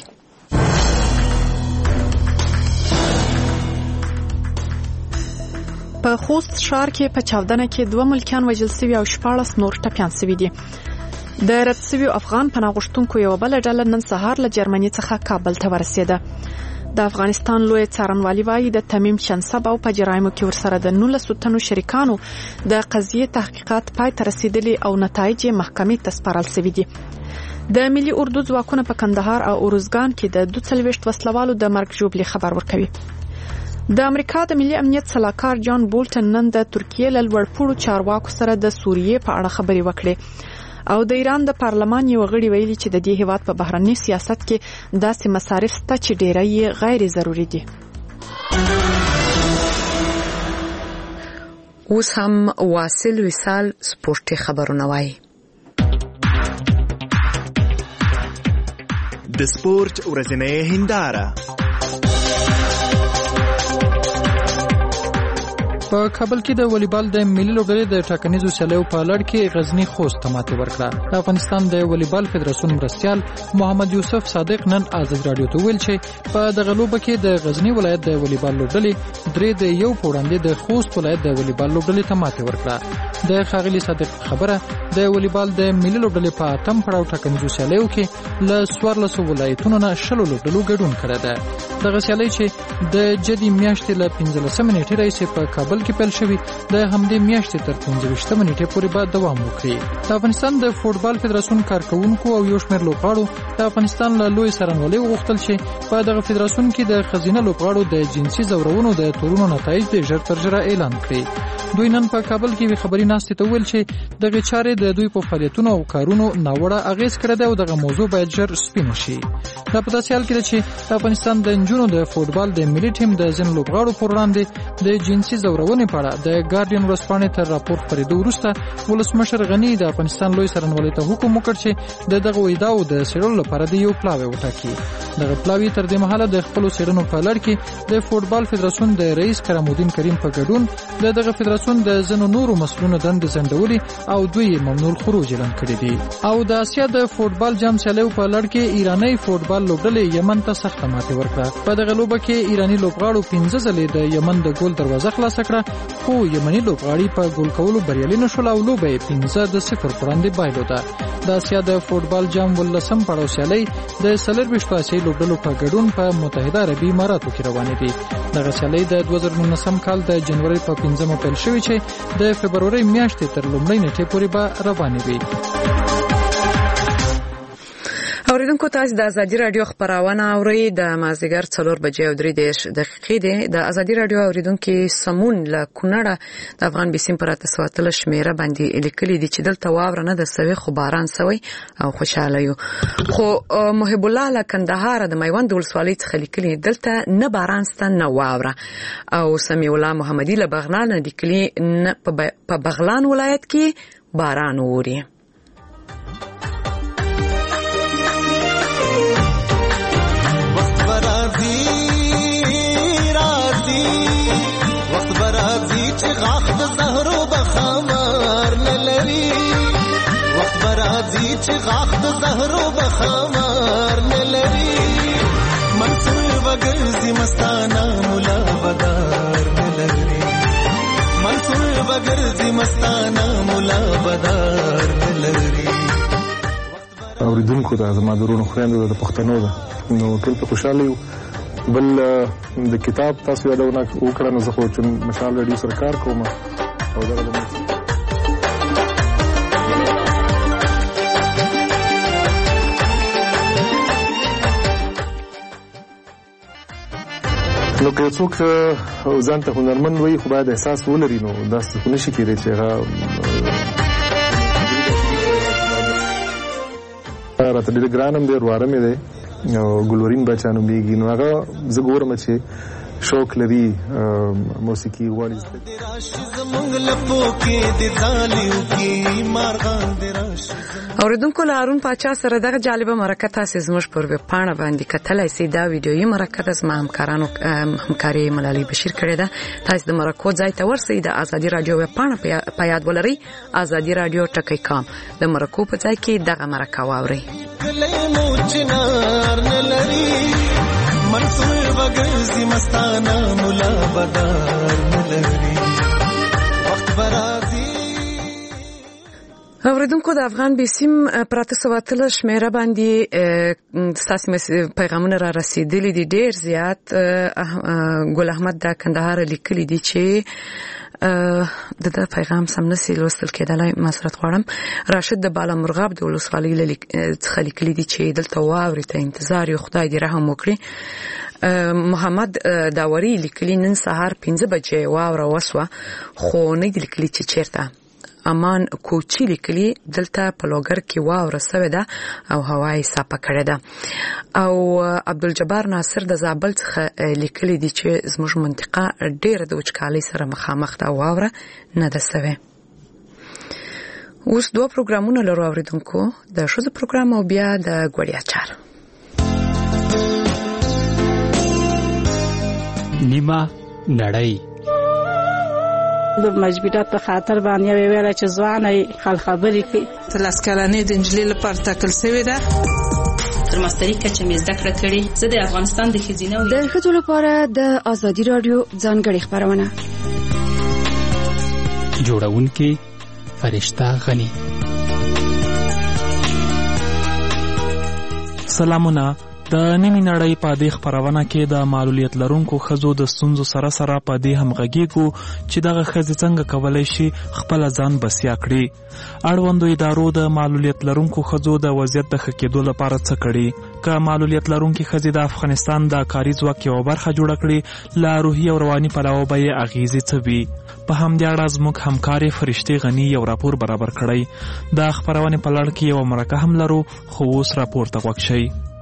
په خوست ښار کې په چاودنه کې 2 ملکیان وژل شوي او 14 نور ټپيان شوي دي د رد شوي افغان پناهغوښتونکو یو بل ډله نن سهار له جرمني څخه کابل ته ورسېده د افغانستان لوی څارنوالي وايي د تمیم شنسب او په جرایمو کې ورسره د 19 تنو شریکانو د قضیې تحقیقات پای ته رسیدلي او نتایج محکمې ته سپارل شوي دي د ملي اردو ځواکونو په کندهار او اروزګان کې د 22 وسلوالو د مرګ جوړې خبر ورکوي د امریکا د ملي امنیت صلاحکار جان بولټن نن د ترکیې له لوړپوړو چارواکو سره د سوریې په اړه خبرې وکړې او د ایران د پارلمان یو غړي ویلي چې د دې هیواد په بهرنی سیاست کې داسې مصارف شته چې ډیره یې غیر ضروري دي اوس هم واصل وصال سپورتي خبرونه وایي د سپورت ورځنۍ هنداره په کابل کې د والیبال د ملي لوبډلې د ټاکنیزو سیالیو په لړ کې غزنی خوست ته ماتې ورکړه د افغانستان د والیبال فدراسیون مرستیال محمد یوسف صادق نن آزاد رادیو ته ویل چې په دغه لوبه کې د غزنی ولایت د والیبال لوبډلې 3-1 په وړاندې د خوست ولایت د والیبال لوبډلې ته ماتې ورکړه د خاغلی صادق خبره د والیبال د ملي لوبډلې په اتم پړاو ټاکنیزو سیالیو کې له 14 ولایتونو نه 10 لوبډلو ګډون کړی دی دغه سیالي چې د جدي میاشتې له 15 نیټې راځي په کابل کې پیل شوی د همدې میاشتې تر 15 نیټې پورې به دوام وکړي د افغانستان د فوټبال فدراسیون کارکونکو او یو شمېر لوبغاړو د افغانستان له لوی څارنوالۍ وغوښتل چې په دغه فدراسیون کې د ښځینه لوبغاړو د جنسي ځورونو د تورونو نتایج د ژر تر ژره اعلان کړي دوی نن په کابل کې خبري ناستې ته ویل چې دغه چارې د دوی په فعالیتونو او کارونو ناوړه اغیز کړی دی او دغه موضوع باید ژر سپینه شي دا په داسې حال کې چې د افغانستان د نجونو د فوټبال د ملي ټیم د ځینو لوبغاړو پر وړاندې د جنسي ځورونې په اړه د ګارډین ورځپاڼې تر راپور خپرېدو وروسته ولسمشر غني د افغانستان لوی څارنوالۍ ته حکم وکړ چې د دغه ادعاو د څېړلو لپاره د یو پلاوی وټاکي دغه پلاوی تر دې مهاله د خپلو څېړنو په لړ کې د فوټبال فدراسیون د رئیس کرامالدین کریم په ګډون د دغه فدراسیون د ځینو نورو مسؤلینو دندې ځنډولې او دوی ممنوع الخروج اعلان کړي دي او د اسیا د فوټبال جام سیالیو په لړ کې ایرانی فوټبال لوبډلې یمن ته سخته ماتې ورکړه په دغه لوبه کې ایرانی لوبغاړو 15 ځلې د یمن د ګول دروازه خلاص کړه خو یمنی لوبغاړي په ګول کولو بریالي نشول او لوبه 15-0 وړاندې بایلوده د اسیا د فوټبال جام ولسم پړاو سیالي د 24 آسیایي لوبډلو په ګډون په متحده عربي اماراتو کې روانې دي دغه سیالي د 2019 کال د جنوري په 15 پیل شوې چې د فبرवरी میاشتې تر لومړۍ نیټې پورې به روانې وي اوریدونکو تاسو د ازادي رادیو خبرونه اورئ د مازدیګر 4:03 دی د ازادي رادیو اوریدونکو سمون له کونړه د افغان بیسیم پر 813 شمیره باندې لیکلي دي چې دلته واوره نه د سوي خو باران سوي او خوشاله یو خو محب الله له کندهار د میوند ولسوالۍ څخه لیکلي دلته نه باران ست نه واوره او سمیع الله محمدي له بغلان لیکلي په بغلان ولایت کې باران ووري چې غاخ د زهرو بخمار نلري منصور وګرځي مستانه مولا بدار نلري منصور وګرځي مستانه مولا بدار نلري اوریدونکو ته زما درونو خويندو د پښتنو ده نو ټول په خوشاله یو بل د کتاب تاسو یادونه وکړه نو زه خو چې مشال رادیو سره کار کوم او دا نو که څوک ځان ته هنرمند وي خو باید احساس ولري نو داسې خو نشي کېدی چې هغه راته ډېر ګران هم دی ورواره مې دی او ګلورین بچا نومېږي نو هغه زه ګورم چې شوق لري موسیقي غواړي اوریدونکو لارون پاچا سره دغه جالبه مرکه تاسو زموږ پر ویب پاڼه باندې کتلای شئ دا ویډیويي مرکه د زما همکارانو همکاري ملالي بشیر کړې ده تاسو د مرکو ځای ته ورسئ د ازادي رادیو ویب پاڼه په یاد ولرئ ازادي رادیو ټکی کام د مرکو په ځای کې دغه مرکه واورئ منصور وګرځي مستانه مولا بدار ملري وخت برازي اوریدونکو د افغان بیسیم پراته سواتل شمیره باندې تاسو پیغامونه را رسیدلي دي ډیر زیات ګل احمد د کندهار لیکلي دي چې د پیغام سم نسی لوستل کېدلای مسرت غواړم راشد د بالا مرغاب د ولسوالۍ څخه لیکلي دي چې دلته واوري ته انتظار یو خدای دې رحم وکړي محمد داوري لیکلي نن سهار 5 بجې واوره وسوه خو نه دي لیکلي چې چیرته امان کوچی لیکلي دلته په لوګر کې واوره سوي ده او هواي صافه کړې ده او عبدالجبار ناصر د زابل څخه لیکلي دي چې زموږ منطقه ډېر د وچکالۍ سره مخامخ ده واوره نه ده سوي اوس دوه پروګرامونه لرو اوریدونکو د ښځو پروګرام او بیا د ګوړیا چار نیمه نړۍ د مجبورات په خاطر باندې ویل چې ځواني خل خبرې کوي تلاسکلانې د انجلۍ لپاره تکل شوی ده تر ماستری کچې مې زده کړه کړې زه د افغانستان د خزینه د ښځو لپاره د ازادي رادیو ځانګړي خبرونه جوړونکې فرشته غني سلامونه د نیمه نړۍ په دې خبرونه کې د معلولیت لرونکو ښځو د ستونزو سره په دې همغږیږو چې دغه ښځې څنګه کولای شي خپل ځان بسیا کړي اړوندو ادارو د معلولیت لرونکو ښځو د وضعیت د ښه کېدو لپاره څه کړي که معلولیت لرونکي ښځې د افغانستان د کاري ځواک یوه برخه جوړه کړي له روحي او رواني پلوه به یې اغیزې څه وي په همدې اړه زموږ همکارې فرشتې غني یو راپور برابر کړی د خبرونې په لړ کې یوه مرکه هم لرو خو اوس راپور ته غوږ شئ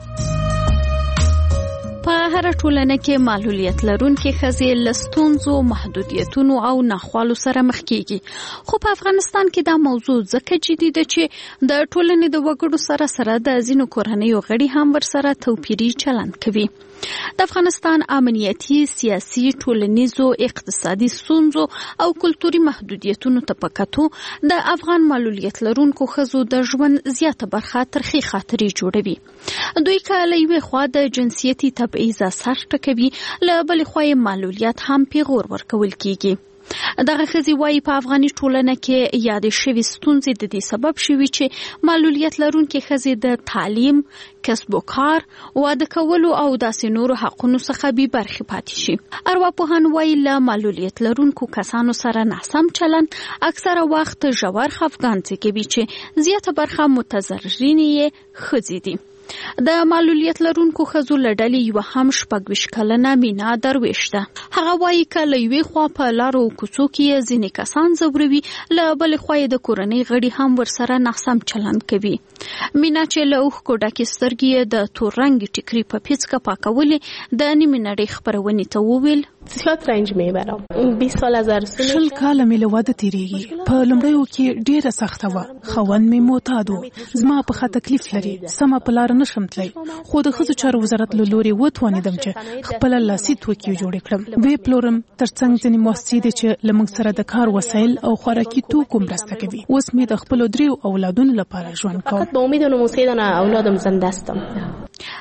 په هر ټولنه کې معلولیت لرونکي ښځې له ستونزو محدودیتونو او ناخوالو سره مخ کیږي خو په افغانستان کې دا موضوع ځکه جدي ده چې د ټولنې د وګړو سره د ځینو کورنیو غړي هم ورسره توپیري چلند کوي د افغانستان امنیتي سیاسي ټولنیزو اقتصادي ستونزو او کلتوري محدودیتونو ته په کتو د افغان معلولیت لرونکو ښځو د ژوند زیاته برخه ترخی خاطرې جوړوي دوی کله یو خوا د جنسیتي تبعیض اثر ټکوي له بل خوا معلولیت هم پیغور ورکول کیږي دغه ښځې وايي په افغاني ټولنه کې یادې شوي ستونزې د دې سبب شوي چې معلولیت لرونکي ښځې د تعلیم کسب و کار واده کولو او داسې نورو حقونو څخه بې برخې پاتې شي ارواپوهان وايي له معلولیت لرونکو کسانو سره ناسم چلند اکثره وخت ژور خفګان زېږوي چې زیاته برخه متضررین یې ښځې دي د معلولیت لرونکو ښځو له ډلې یوه هم 26 کلنه مینا درویش ده هغه وايي که له یوې خوا په لارو کوڅو کې یې ځینې کسان ځوروي له بلې خوا یې د کورنۍ غړي هم ورسره ناسم چلند کوي مینا چې له اوښکو ډکې سترګې یې د تور رنګې ټیکري په پیڅکه پاکولې د نیمې نړۍ خپرونې ته وویل زیات رنج میبرم 20 سال از عروسی شل کاله مې له واده تیریږي په لومړیو کې ډیره سخته وه خوند مې معتاد و زما په خاطر تکلیف لري سمه په لار نشم تللی خو د ښځو چارو وزارت له لوري وتوانېدم چې خپل لاسي توکي جوړ کړم وی پلورم ترڅنګ ځینې مؤسسې دي چې لمونږ سره د کار وسایل او خوراکي توکو مرسته کوي اوس مې د خپل 3 اولادونو لپاره ژوند کوم فقط به امید انه مسیدان اولادم زنده هستم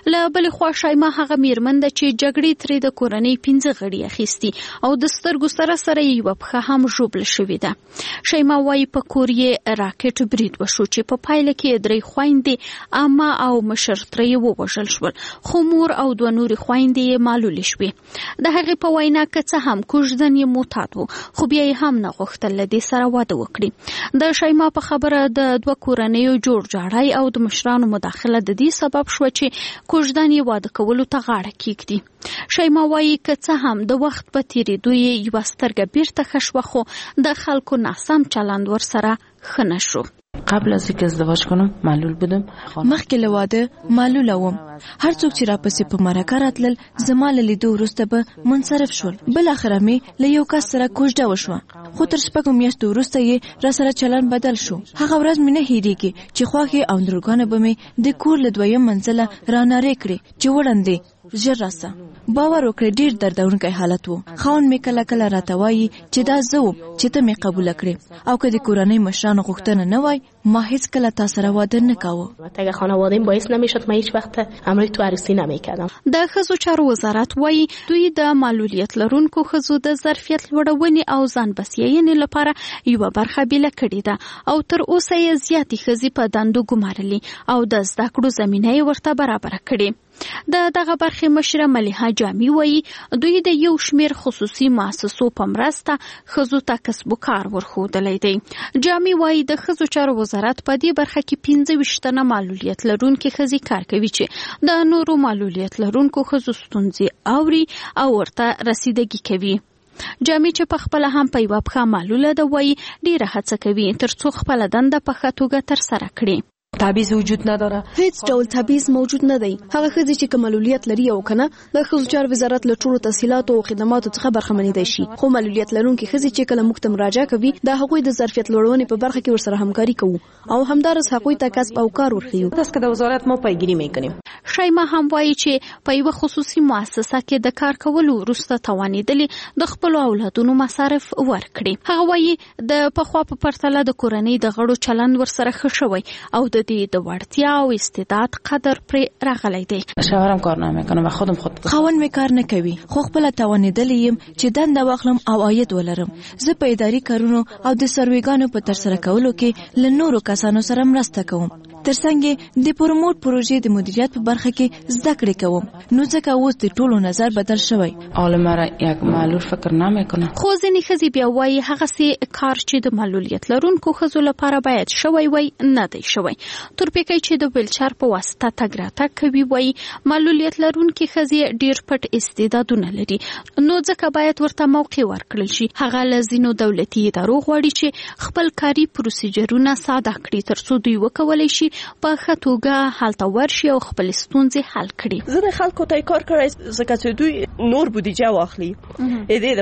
له بل خوا شایما هغه میرمن ده چې جګړې ترې د کورنۍ 15 غړي اخیستي او د سترګو سره یو پخه هم ژوبل شوې ده. شایما وايي په کور یې راکټ برید وشو چې په پایله کې 3 خويندې اما او مشر ترې ووژل شول، خو مور او 2 نورې خويندې یې معلولې شوې. د هغې په وینا که څه هم کوژدن یې معتاد و، خو بیا یې هم نه غوښتل له دې سره واده وکړي. د شایما په خبره د 2 کورنیو جوړ جاړی او د مشرانو مداخله د دې سبب شو چې کوژدن یې واده کولو ته غاړه کېږدي. شایما وايي که څه هم د وخت په تیریدو یې یوه سترګه بیرته ښه شوه، خو د خلکو ناسم چلند ورسره ښه نه شو. قبل از اینکه ازدواج کنم معلول بودم. مخکې له واده معلوله وم. هر څوک چې راپسې په مرکه راتلل زما له لیدو وروسته به منصرف شول. بالاخره مې له یو کس سره کوژده وشوه، خو تر 6 میاشتو وروسته یې راسره چلن بدل شو. هغه ورځ مې نه هېرېږي چې خواښې او نروګانې به مې د کور له 2یم منزله رانارې کړې چې وړاندې ژر راسه. باور وکړئ ډېر دردونکی حالت و. خاوند مې کله کله راته وایي چې دا زه وم چې ته مې قبوله کړې، او که د کورنۍ مشرانو غوښتنه نه وای ما هیڅ کله تا سره واده نکاوه. اگه خانواده‌ام باعث نمیشد من هیچ وقت عملی تو عروسی نمیکردم. د ښځو چارو وزارت وایي دوی د معلولیت لرونکو ښځو د ظرفیت لوړونې او ځان بسیاینې لپاره یوه برخه بیله کړې ده او تر اوسه یې زیاتې ښځې په دندو ګمارلي او د زده کړو زمینه یې ورته برابره کړې. د دغه برخې مشره ملیحه جامی وایي دوی د یو شمیر خصوصي مؤسسو په مرسته ښځو ته کسب و کار ورښودلی دی. جامی وایي د ښځو چارو وزارت په دې برخه کې 25 تنه معلولیت لرونکي ښځې کار کوي چې د نورو معلولیت لرونکو ښځو ستونزې اوري او ورته رسیدګي کوي. جامی چې په خپله هم په یوه پښه معلوله ده وایي ډېره هڅه کوي تر څو خپله دنده په ښه توګه ترسره کړي. تعبیز وجود نداره. هیڅ ډول تعبیز موجود نه دی. هغه ښځې چې معلولیت لري او کنه د ښځو چارو وزارت له ټولو تحصیلاتو او خدماتو څخه برخمنېدای شي، خو معلولیت لرونکي ښځې چې کله موږ ته مراجعه کوي د هغوی د ظرفیت لوړونې په برخه کې ورسره همکاري کوو او همدارس هغوی ته کسب او کار ورښیو. دست که د وزارت ما پیگیری میکنیم. شایما هم وایي چې په یوه خصوصي مؤسسه کې د کار کولو وروسته توانېدلې د خپلو اولادونو مصارف ورکړي. هغه وایي د پخوا په پرتله د کورنۍ د غړو چلند ورسره ښه شوی او د دې د وړتیا او استعداد قدر پرې راغلی دی. شوهرم کار نمیکنه و خودم خاوند می کار نه کوي، خو خپل توانېدلی یم چې دنده واخلم او عاید ولرم. زه په اداري کارونو او د سرویګانو په ترسره کولو کې له نورو کسانو سره مرسته کوم. ترڅنګ د پروموټ پروژې د مدیریت په برخه کې زده کړې کوم. نو ځکه اوس د ټولو نظر بدل شوی. عالم را یک معلول فکر نمیکنه. خو ځینې ښځې بیا وایي هغسې کار چې د معلولیت لرونکو ښځو لپاره باید شوی وای نه دی شوی. تورپیکی چې د ویلچر په واسطه تګ راتګ کوي وایي معلولیت لرونکي ښځې ډېر پټ استعدادونه لري، نو ځکه باید ورته موقع ورکړل شي. هغه له ځینو دولتي ادارو غواړي چې خپل کاري پروسیجرونه ساده کړي تر څو دوی وکولی شي په ښه توګه هلته ورشي او خپل ستونزې حل کړي. زه د خلکو ته کار کړی ځکه چې دوی نور بودیجه واخلي دې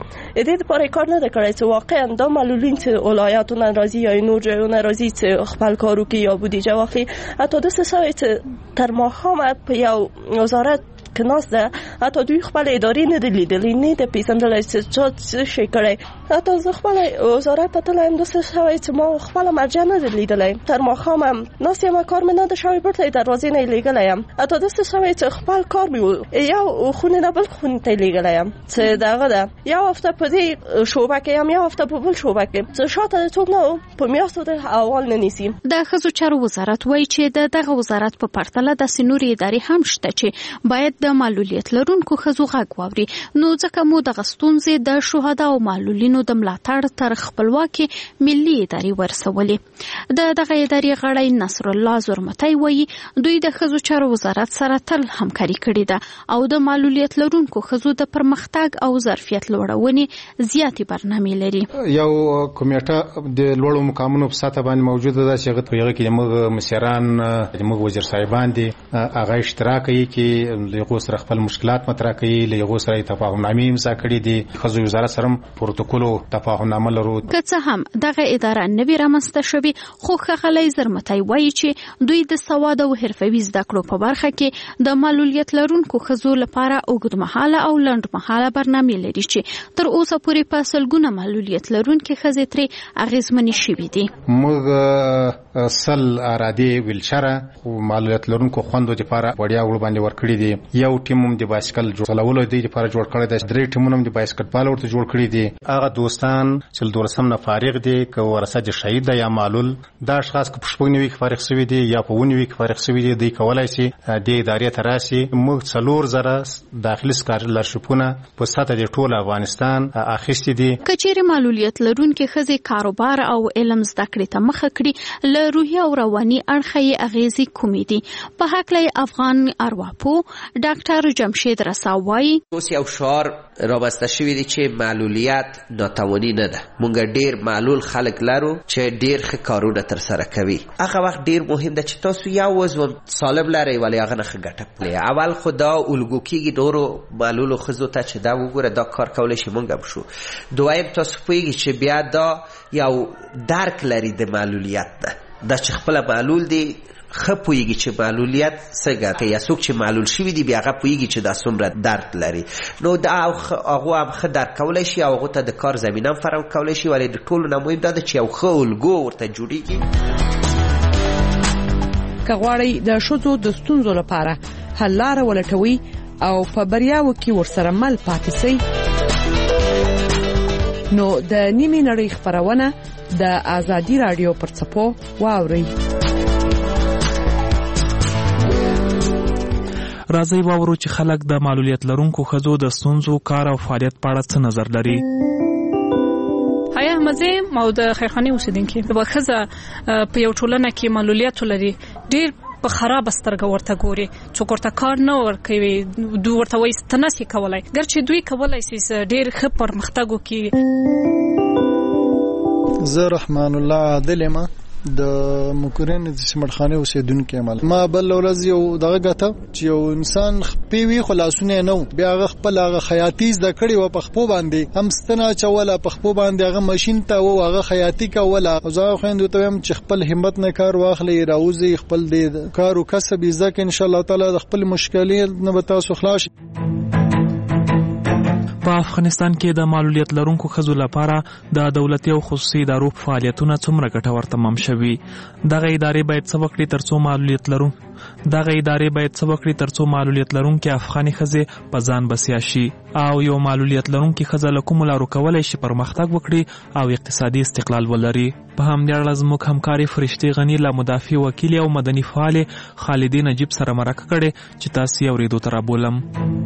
دپاره کار نه ده کړی چې واقعا دا معلولین چې ولایاتو نه راځي یا نور جایونه راځي چې خپل کار وکړي یا بودیجه واخلي. حتی داسې شوی چې تر ماښامه په یو وزارت که ناست ده حتی دوی خپل ادارې نه دی لیدلی، نه دی پیژندلی چې چا څه شی کړی. حتی زه خپل وزارت ته تللی یم داسې شوی چې ما خپله مرجع نه دی لیدلی. تر ماښامه ناست یم کار مې نه ده شوی بیرته یې دروازې نه یې لیږلی یم. حتی داسې شوی چې خپل کار مې یو خونې نه بل خونې ته یې لیږلی یم چې دغه ده یو هفته په دې شعبه کې یم یو هفته په بل شعبه کې چې شاته څوک نه و په میاشتو د احوال نه نیسي. د ښځو چارو وزارت وایي چې د دغه وزارت په پرتله داسې نورې ادارې هم شته چې باید د معلولیت لرونکو ښځو غږ واوري. نو ځکه مو دغه ستونزې د شهدا او معلولینو د ملاتړ تر خپلواکې ملي ادارې ورسولې. د دغه ادارې غړی نصر الله زرمتی وایي دوی د ښځو چارو وزارت سره تل همکاري کړې ده او د معلولیت لرونکو ښځو د پرمختګ او ظرفیت لوړونې زیاتې برنامې لري. یو کمیټه د لوړو مقامونو په سطح باندې موجوده ده چې هغه په هغه کې موږ مسیران موږ وزیر صاحبان دي هغه اشتراک کوي کې خلکو سره خپل مشکلات مطرح کوي، له یو سره تفاهمنامې امضا کړي دي، خزو وزارت سره پروتوکول او تفاهمنامه لرو. که څه هم دغه اداره نوی رامنځته شوې، خو ښاغلی زرمتی وایي چې دوی د سواد او حرفوي زده کړو په برخه کې د معلولیت لرونکو ښځو لپاره اوږدمهاله او لنډمهاله برنامې لري چې تر اوسه پورې په سلګونه معلولیت لرونکي ښځې ترې اغېزمنې شوي دي. موږ سل ارادي ویلچر او معلولیت لرونکو خوندو لپاره وړیا وړ باندې ورکړي دي. یو ټیم هم د بایسکل چلولو دی لپاره جوړ کړی دی، درې ټیمونه هم د بایسکل پال ورته جوړ کړي دي. هغه دوستان چې 12 نه فارغ دي که ورسره شهید یا معلول، دا اشخاص که پښپونی کې فارغ شوی دي یا په ونی کې فارغ شوی دي، دوی کولای شي د ادارې ته راشي. موږ 4000 داخلي سکالرشپونه په سطح د ټول افغانستان اخیستي دي. کچېرې معلولیت لرونکي ښځې کاروبار او علم زده کړې ته مخه کړي، له روحي او رواني اړخه یې اغېزې کومې دي؟ په هکله افغان ارواپوه ډاکټر جمشید رسا وایي اوس یو شعار رامنځته شوی دی چې معلولیت ناتواني نه ده. مونږ ډېر معلول خلک لرو چې ډېر ښه کارونه ترسره کوي. هغه وخت ډېر مهم ده چې تاسو یو عضو سالم لرئ ولی هغه نه ښه ګټه پلی. اول خو دا الګو کېږي نورو معلولو ښځو ته چې دا وګوره دا کار کولی شي مونږ هم شو. دویم تاسو پوهېږي چې بیا دا یو درک لري د معلولیت ده، دا چې خپله معلول دی ښه پوهېږي چې معلولیت څنګه که یا څوک چې معلول شوي دي بیا هغه پوهېږي چې دا څومره درد لري. نو دا هغو هم ښه درک کولی شي او هغو ته د کار زمینه هم فراهم کولی شي. ولې د ټولو نه مهم دا ده چې یو ښه الګو ورته جوړېږي. که غواړئ د ښځو د ستونزو لپاره حل لاره ولټوئ او په بریاوو کې ورسره مل پاتې شئ، نو د نیمې نړۍ خپرونه د آزادي راډیو پر څپو واورئ. راځي واورو چې خلک د معلولیت لرونکو ښځو د ستونزو، کار او فعالیت په اړه څه نظر لري. حیا احمدزی او د خیرخانې اوسیدونکي د ښځه په یو ټولنه کې معلولیت لري، ډېر په خراب سترګه ورته ګوري، څوک ورته کار نه ورکوي، دوی ورته وایي ته نشې کولی، ګرچې دوی کولی شي ډېر ښه پرمختګ وکړي. زه رحمان الله عادل یم، د مکرین د سمړخانه اوسیدونکو یم. ما بل ورځ یو دغه غته چې یو انسان خپوي خلاصونه نه بیا هغه خپل هغه خیاطي زده کړي و په خپو باندې هم ستنه چوله په خپو باندې هغه ماشين ته و هغه خیاطي کوله. زه خويندو ته هم چې خپل همت نه کار واخلي، راوځي خپل د کار او کسب زده ان شاء الله تعالی د خپل مشکلات نه به تاسو خلاص. په افغانستان کې د معلولیت لرونکو ښځو لپاره د دولتي او خصوصي ادارو فعالیتونه څومره ګټور تمام شوي؟ دغه ادارې باید څه وکړي ترڅو معلولیت لرونکي افغاني ښځې په ځان بسیا شي او یو معلولیت لرونکي ښځه له کومو لارو کولی شي پرمختګ وکړي او اقتصادي استقلال ولري. په همدې اړه زموږ همکارې فرشتې غني له مدافع وکیلې او مدني فعالې خالدې نجیب سره مرکه کړې چې تاسو یې اورېدو ته رابولم.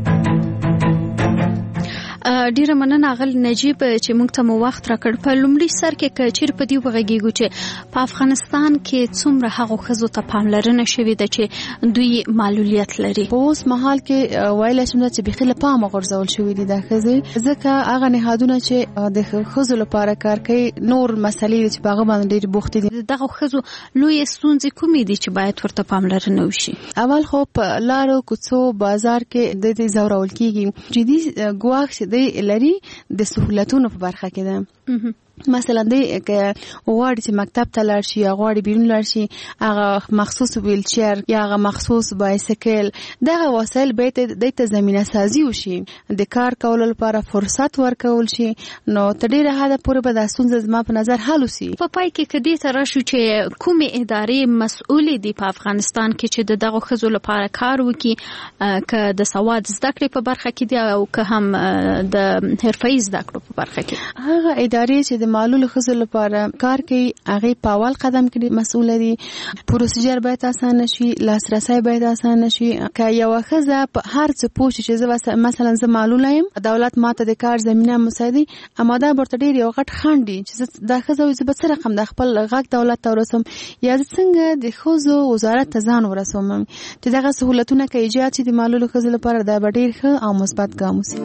ډیره مننه اغل نجیب چې موږ ته مو وخت راکړ. په لومړي سر کې کچیر په دی وغږیږو چې په افغانستان کې څومره هغه ښځو ته پاملرنه شوې ده چې دوی معلولیت لري. په اوس مهال کې ویل شم چې بخې له پامه غورځول شوې دي د ښځې، ځکه هغه نهادونه چې د ښځو لپاره کار کوي نور مسلې چې په هغه باندې ډېر بوخت دي. دغه ښځو لوی ستونزې کومې دي چې باید ورته پاملرنه وشي؟ اول خو په لارو کوڅو بازار کې د دې زورول کېږي چې دې ګواښ لري د سہولتونو په برخه کې ده. مثلا د غواړي چې مکتب ته لاړ شي یا غواړي بیرون لاړ شي، هغه مخصوص ویلچر یا هغه مخصوص بایسکل، دغه وسایل به د زمينه سازي وشي، د کار کولو لپاره فرصت ورکول شي. نو تر ډیره حده پورې به د ستونزې زما په نظر حل وشي. په پای کې کدي تر شو چې کومې ادارې مسؤلې دي په افغانستان کې چې دغه ښځو لپاره کار وکړي، که د سواد زده کړې په برخه کې دي او که هم د حرفه‌ای زده کړو په برخه کې. هغه ادارې چې د معلول ښځو لپاره کار کوي هغه په اول قدم کې مسؤل دي. پروسیجر باید آسان شي، لاسرسي باید آسان شي. که یو ښځه په هر څه پوه شي چې مثلا زه معلول یم، دولت ماته د کار زمينه مساعدي اماده ورته ډیر یو غټ خاندي چې دا ښځه زه به څه رقم د خپل غږ دولت ته ورسوم یا څنګه د ښځو وزارت ته ځان ورسوم چې دغه سہولتونه کې ایجاد شي د معلول ښځو لپاره دا ډیر ښه او مثبت ګام وي.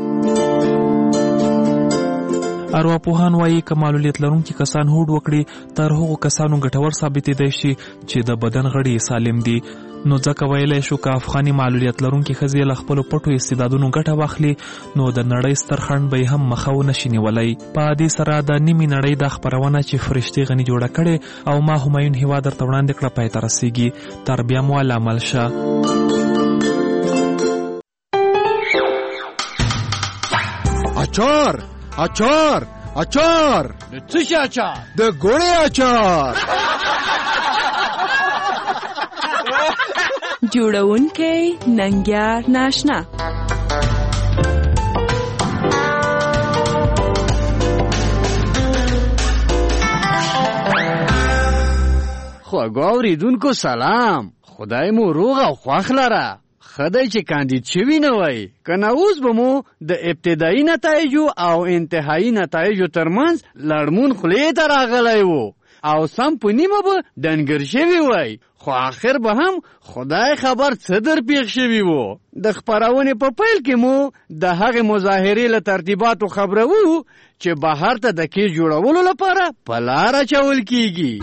ارواپوهان وایي که معلولیت لرونکي کسان هوډ وکړي تر هغو کسانو ګټور ثابتېدای شي چې د بدن غړي سالم دي. نو ځکه ویلی شو که افغاني معلولیت لرونکې ښځې له خپلو پټو استعدادونو ګټه واخلي نو د نړۍ ستر خنډ به یې هم مخه ونشي نیولی. په دې سره د نیمې نړۍ دا خپرونه چې فرشتې غني جوړه کړې او ما همایون هیوا درته وړاندې کړه پای ته رسیږي. تر بیا مو الله عمل شه. اچار اچار اچار د څه شي اچار؟ د ګوړې اچار. جوړونکی ننګیار ناشنا. خواږه اورېدونکو سلام. خدای مو روغ او خوښ لره. خدای چې کاندید شوي نه وای که نه اوس به مو د ابتدایي نتایجو او انتهایی نتایجو ترمنځ لړمون خولې ته راغلی و او سم په نیمه به ډنګر شوي وای. خو آخر به هم خدای خبر څه در پیښ شوي و. د خپرونې په پیل کې مو د هغې مظاهرې له ترتیباتو خبرو چې بهر ته د کیس جوړولو لپاره په لار اچول کیږي.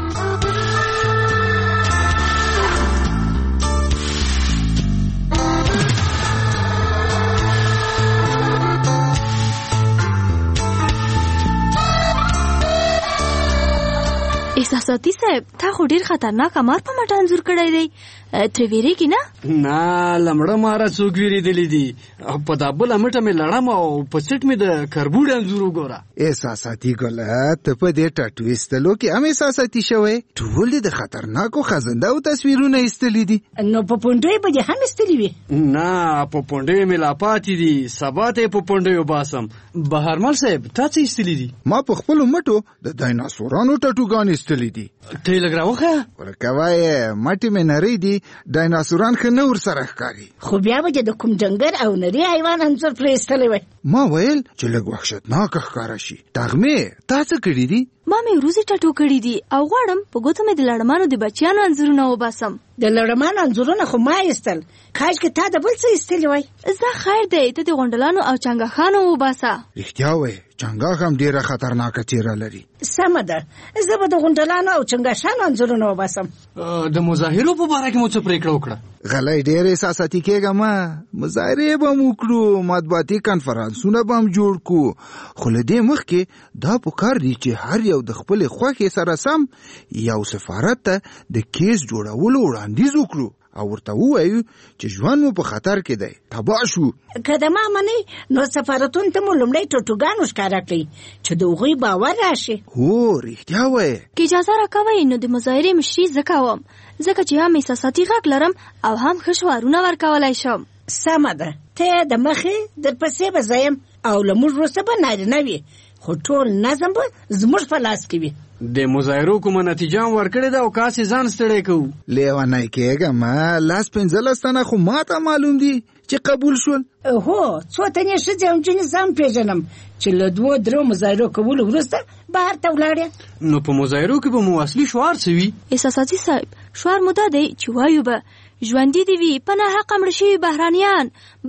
احساساتي صاحب تا خو ډیر خطرناک مار په مټ انځور کړی دی. ترې ویریږي نه؟ نه لمړه ماره څوک ویریدلی دي. په دا بله مټه مې لړم او په سټ مې د کربوړي انځور وګوره. احساساتي ګله ته په دې ټاټو ایستلو کې هم احساساتي شوی؟ ټول د خطرناکو خزندهو تصویرونه ایستلی دي. نو په پونډیو به دې هم ایستلی وي؟ نه په پونډیو مې لا پاتې دي. سبا ته یې په پونډیو باسم. بهرمل صاحب تا څه ایستلی دي؟ ما په خپلو مټو د ډایناسورانو ټاټوګان ایستلی دي. ته یې لږ راوښیه. ورکه وایې مټې مې نری دي. ډایناسوران ښه نه ورسره ښکاري. خو بیا به د کوم جنګر او نری حیوان انځور پرې ایستلی وی؟ ما ویل چې لږ وحشتناکه ښکاره شي. تغمې تا څه کړي دي؟ ما مې وروځې ټاټو کړي دي او غواړم په ګوتو مې د لړمانو د بچیانو انځورونه وباسم. د لړمانو انځورونه خو ما ایستل. کاشکې تا د بل څه ایستلی وای. زه خیر دی ته د غونډلانو او چنګاښانو وباسه. رښتیا وایې چنګاښ هم ډېره خطرناکه څېره لري. سمه ده زه به د غونډلانو او چنګاښانو انځورونه وباسم. د مظاهرو په باره کې مو څه پرېکړه وکړه؟ غلی ډېر احساساتي کېږه ما. مظاهرې به هم وکړو، مطبوعاتي کنفرانسونه به هم جوړ کړو، خو له دې مخکې دا پکار دي چې هر یو د خپلې خوښې سره سم یو سفارت ته د کیس جوړولو وړاندیز وکړو او ورته ووایو چې ژوند مو په خطر کې دی، تباه شو. که د ما منې نو سفارتونو ته مو لومړی ټوټوګانو ښکاره کړئ چې د هغوی باور راشي. هو رښتیا وایې. که اجازه راکوئ نو د مظاهرې مشري زه کوم، ځکه چې هم احساساتي غږ لرم او هم ښه شعارونه ورکولی شم. سمه ده ته د مخې درپسې به زه یم او له موږ وروسته به نارینه وي، خو ټول نظم به زموږ په لاس کې وي. د مظاهرو کومه نتیجه هم ورکړې ده او کاسې ځان ستړی کوو. لیونی کېږه ما. لاس 15 تنه خو ما ته معلوم دي چې قبول شول. هو څو تنې ښځې او نجونې زه هم پېژنم چې له 2-3 مظاهرو کولو وروسته بهر ته ولاړې. نو په مظاهرو کې به مو اصلي شعار څه وي؟ احساساتي صاحب شعار مو دا دی چې وایو به ژوندي دي وي په ناحقه مړه شوي بهرانیان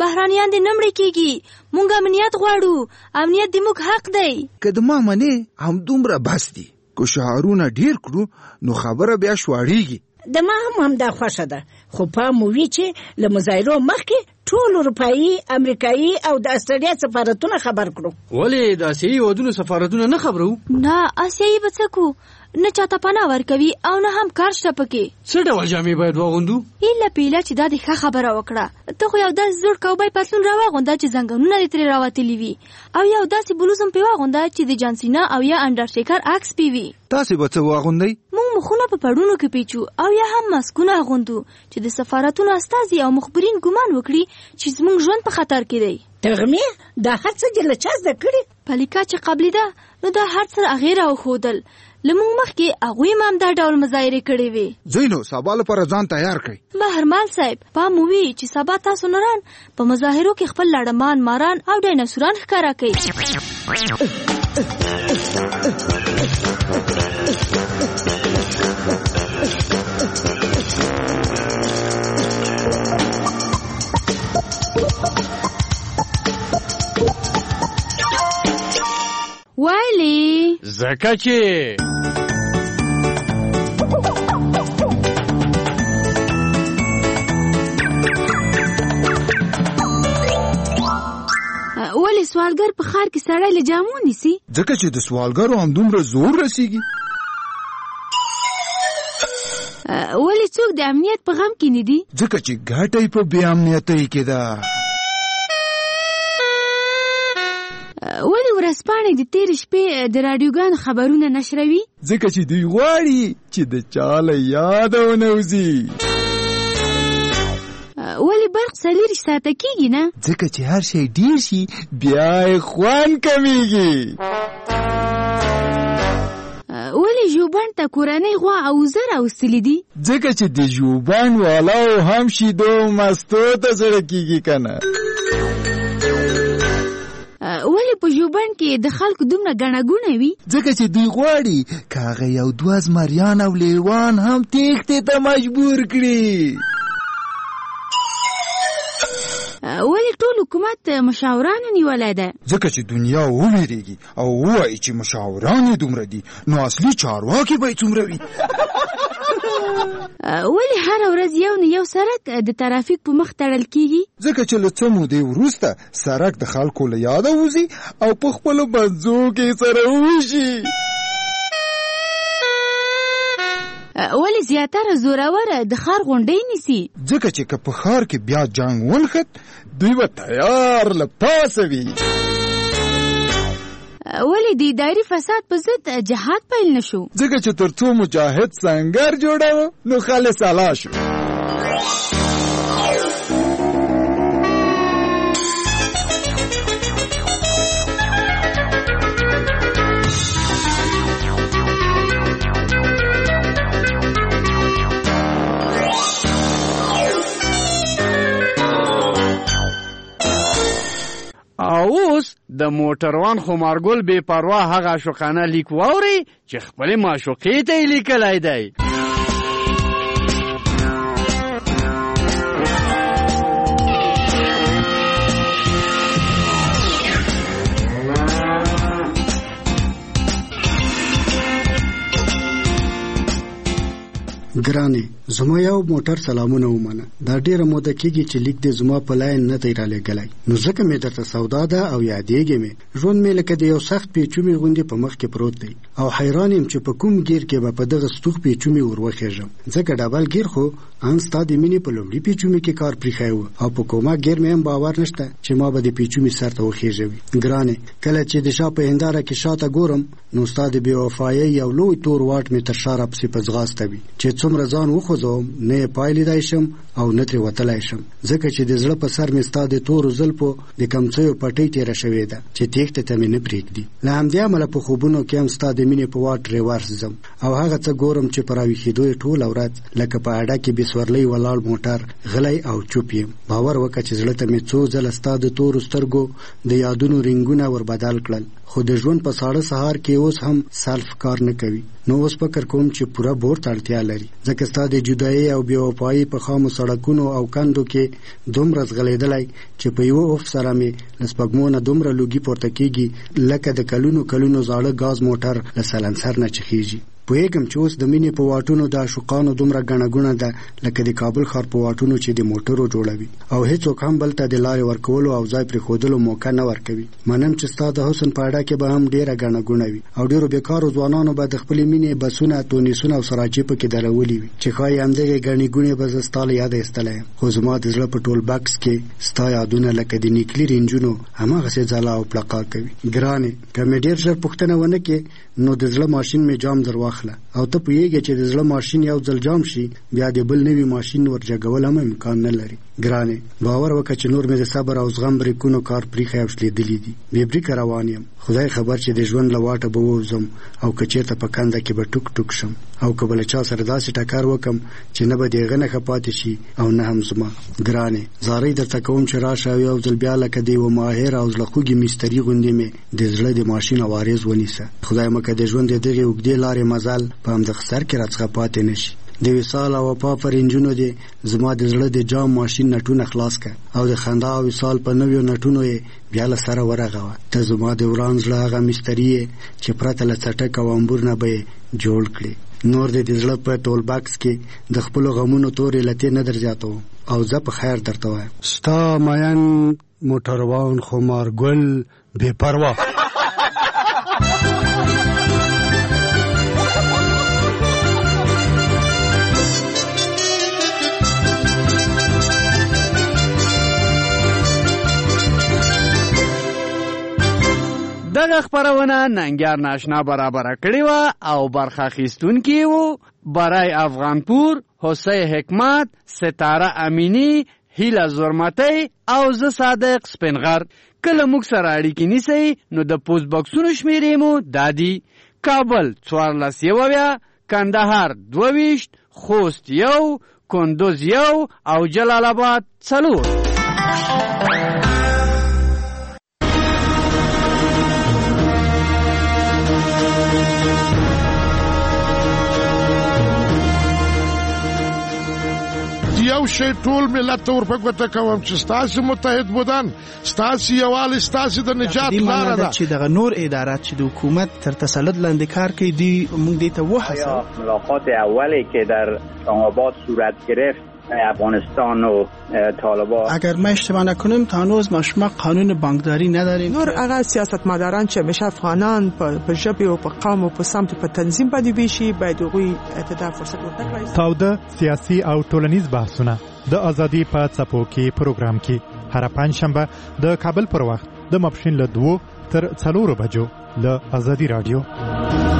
دې نه مړه کېږي، مونږ امنیت غواړو، امنیت د موږ حق دی. که د ما منې همدومره بس دي. که شعارونه ډیر کړو نو خبره بیا شواړیږي. د ما هم دا خوښه ده، خو پام مو وي چې له مظاهرو مخکې ټول اروپایي، امریکایي او د استرالیا سفارتونه خبر کړو. ولې د آسیایي هېوادونو سفارتونه نه خبرو؟ نه آسیایي به څه کو، نه چاته پناه ورکوي او نه هم کار شته پکې. څه ډول جامې باید واغوندو؟ ایله پیله چې دا د ښه خبره وکړه. ته خو یو داسې زوړ کوبای پتلون راواغونده چې زنګنونه دې ترې راوتلي وي، او یو داسې بلوز هم پې واغونده چې د جانسینا او یا انډرټیکر عکس پې وي. تاسې به څه واغوندئ؟ موږ مخونه په پړونو کې پیچو او یا هم ماسکونه اغوندو چې د سفارتونو استازي او مخبرین ګمان وکړي چې زموږ ژوند په خطر کې دی. تغمې دا هر څه دې له چا زده کړي؟ پلیکا چې قبلې ده نو دا هر څه هغې راوښودل. له موږ مخکې هغوی هم دا ډول مظاهرې کړې وې. ځئ نو سبا لپاره ځان تیار کړئ. بهرمل صاحب پام مو وي چې سبا تاسو نران په مظاهرو کې خپل لړمان، ماران او ډایناسوران ښکاره کړئ. وایلی زکه چې سوالګر په ښار کې سړی له جامو نیسي؟ ځکه چې د سوالګرو همدومره زور رسیږي. ولې څوک د امنیت په غم کې نه دي؟ ځکه چې ګټه په بې امنیتۍ کې ده. ولې ورځپاڼې د تېرې شپې د راډیوګانو خبرونه نشروي؟ ځکه چې دوی غواړي چې د چا له یاده ونه وځي. ولې برق 24 ساعته کېږي نه؟ ځکه چې هر شی ډېر شي بیا یې خوند کمیږي. ولې ژوبڼ ته کورنۍ غوا او وزه راوستلي دي؟ ځکه چې د ژوبڼ والاو هم شیدو مستو ته زړه کېږي که نه. ولې په ژوبڼ کې د خلکو دومره ګڼه ګوڼه وي؟ ځکه چې دوی غواړي که هغه یو دوه زمریان او لیوان هم تېښتې ته مجبور کړي. ولې ټول حکومت مشاورانو نیولای ده؟ ځکه چې دنیا وویریږي او ووایي چې مشاوران یې دومره دي، نو اصلي چارواکي به یې څومره وي. ولې هره ورځ یو نه یو سړک د ترافیک په مخ تړل کېږي؟ ځکه چې له څه مودې وروسته سړک د خلکو له یاده وځي او په خپلو بنځو کې سره وویشي. ولې زیاتره زورور د ښار غونډۍ نیسي؟ ځکه چې که په ښار کې بیا جنګ ونښت دوی به تیار له پاسه وي. ولې د اداري فساد په ضد جهاد پیل نشو؟ ځکه چې تر څو مجاهد سنګر جوړاوه نو خالص اعلی شو. اوس د موټروان خمارګل بې پروا هغه عاشقانه لیک واوري چې خپلې معشوقې ته یې لیکلی دی. ګرانې زما یو موټر سلامونه ومنه. دا ډیره موده کېږي چې لیک دې زما په لاین نه دی رالیږلی، نو ځکه مې درته سودا ده او یادېږې مې. ژوند مې لکه د یو سخت پیچومې غوندې په مخ کې پروت دی او حیران یم چې په کوم ګیر کې به په دغه ستوغ پیچومې ور وخېږم. ځکه ډبل ګیر خو ان ستا د مینې په لومړي پیچومې کې کار پرېښی و او په کومه ګیر مې هم باور نشته چې ما به د پیچومې سر ته وخېژوي. ګرانې کله چې د شا په هنداره کې شاته ګورم نو ستا د بې وفایۍ یو لوی تور واټ مې تر شا راپسې په ځغاسته وي چې څومره ځان وخوځوم نه یې پای لیدای شم او نه ترې وتلی شم. ځکه چې د زړه په سر مې ستا د تورو زلفو د کمڅیو پټۍ تېره شوې ده چې تېښتې ته مې نه پرېږدي. له همدې امله په خوبونو کې هم ستا د مینې په واټ ریورس ځم او هغه څه ګورم چې په راویښېدو یې ټوله ورځ لکه په اډه کې بې سورلۍ ولاړ موټر غلی او چوپ یم. باور وکړه چې زړه ته مې څو ځله ستا د تورو سترګو د یادونو رنګونه ور بدل کړل، خو د ژوند په ساړه سهار کې اوس هم سلف کار نه کوي. نو اوس فکر کوم چې پوره بور ته اړتیا لري، ځکه ستا د جدایۍ او بې وفایۍ په خامو سړکونو او کندو کې دومره ځغلېدلی چې په یوه اوف سره مې له سپږمو نه دومره لوګي پورته کېږي لکه د کلونو کلونو زاړه ګاز موټر له سلنسر نه چخېږي. پوهېږم چې اوس د مینې په واټونو د عاشقانو دومره ګڼه ګوڼه ده لکه د کابل ښار په واټونو چې د موټرو جوړوي او هېڅوک هم بل ته د لارې ورکولو او ځای پرېښودلو موقع نه ورکوي. منم چې ستا د حسن په اډه کې به هم ډېره ګڼه ګوڼه وي او ډېرو بېکارو ځوانانو به د خپلې مینې بسونه تونیسونه او سراچې پکې درولي وي چې ښایي همدغې ګڼې ګوڼې به زه ستا له یاده ایستلی یم. خو زما د زړه په ټول بکس کې ستا یادونه لکه د نیکلي رنجونو هماغسې ځلا او پلقا کوي. ګرانې که مې ډېر ژر پوښتنه ونه کې نو د زړه ماشین مې جام در واخله او ته پوهېږې چې د زړه ماشین یو ځل جام شي بیا د بل نوي ماشین ور جګول هم امکان نه لري. ګرانې باور وکړه چې نور مې د صبر او زغم بریکونو کار پرېښی او شلېدلي دي. بې بریکه روان یم، خدای خبر چې د ژوند له واټه به ووځم او که چېرته په کنده کې به ټوک ټوک شم او که به له چا سره داسې ټکر وکم چې نه به د هغه نښه پاتې شي او نه هم زما. ګرانې زارۍ درته کوم چې راشه او یو ځل بیا لکه د یوه ماهر او زړه خوږې مستري غوندې مې د زړه د ماشین اوارېز ونیسه. خدای مکه د ژوند د دغې اوږدې لارې مزل په همدغه سر کې راڅخه پاتې نه شي. د وصال او وفا پر انجونو دې زما د زړه د جام ماشین نټونه خلاص کړه او د خندا او وصال په نویو نټونو یې بیا له سره ورغوه. ته زما د وران زړه هغه مستري یې چې پرته له څټک او امبور نه به یې جوړ کړې. نور دې د زړه په ټول باکس کې د خپلو غمونو تورې لتې نه در زیاتوم او زه په خیر درته وایم. ستا ماین موټروان خمارګل بے پروا. دغه خبرونه ننګیار ناشنا برابر کړی و او برخه اخیستونکي وو برای افغانپور، حسین حکمت، ستاره امینی، هیله زرمتی او زه صادق سپینغر. کله موږ سره اړیکې نیسئ نو د پوسټ باکسونو شمیرې مو دادي: کابل 14 کندهار 22 خوست 1 کندوز 1 او جلال آباد 4. یو شی ټول ملت ته ورپګوته کوم چې ستاسو متحد بودن، ستاسو یووالی، ستاسو د نجات لاره ده. چې دغه نور ادارات چې د حکومت تر تسلط لاندې کار کوي دی موږ دې ته وهڅوو. ملاقات اولی که در آباد صورت گرفت افغانستان و طالبان، اگر ما اشتباه نکنیم تا هنوز ما شما قانون بانکداری نداریم. نور هغه سیاستمداران چې همیشه افغانان په ژبه او په قوم او په سمت په تنظیم باندې ویشي باید هغوی ته فرصت ورکړي. تاوده سیاسي او ټولنیز بحثونه د ازادي په څپو کې پروګرام کې هر پنځشنبه د کابل پر وخت د ماپښین له 2 تر 4 بجو له ازادي رادیو.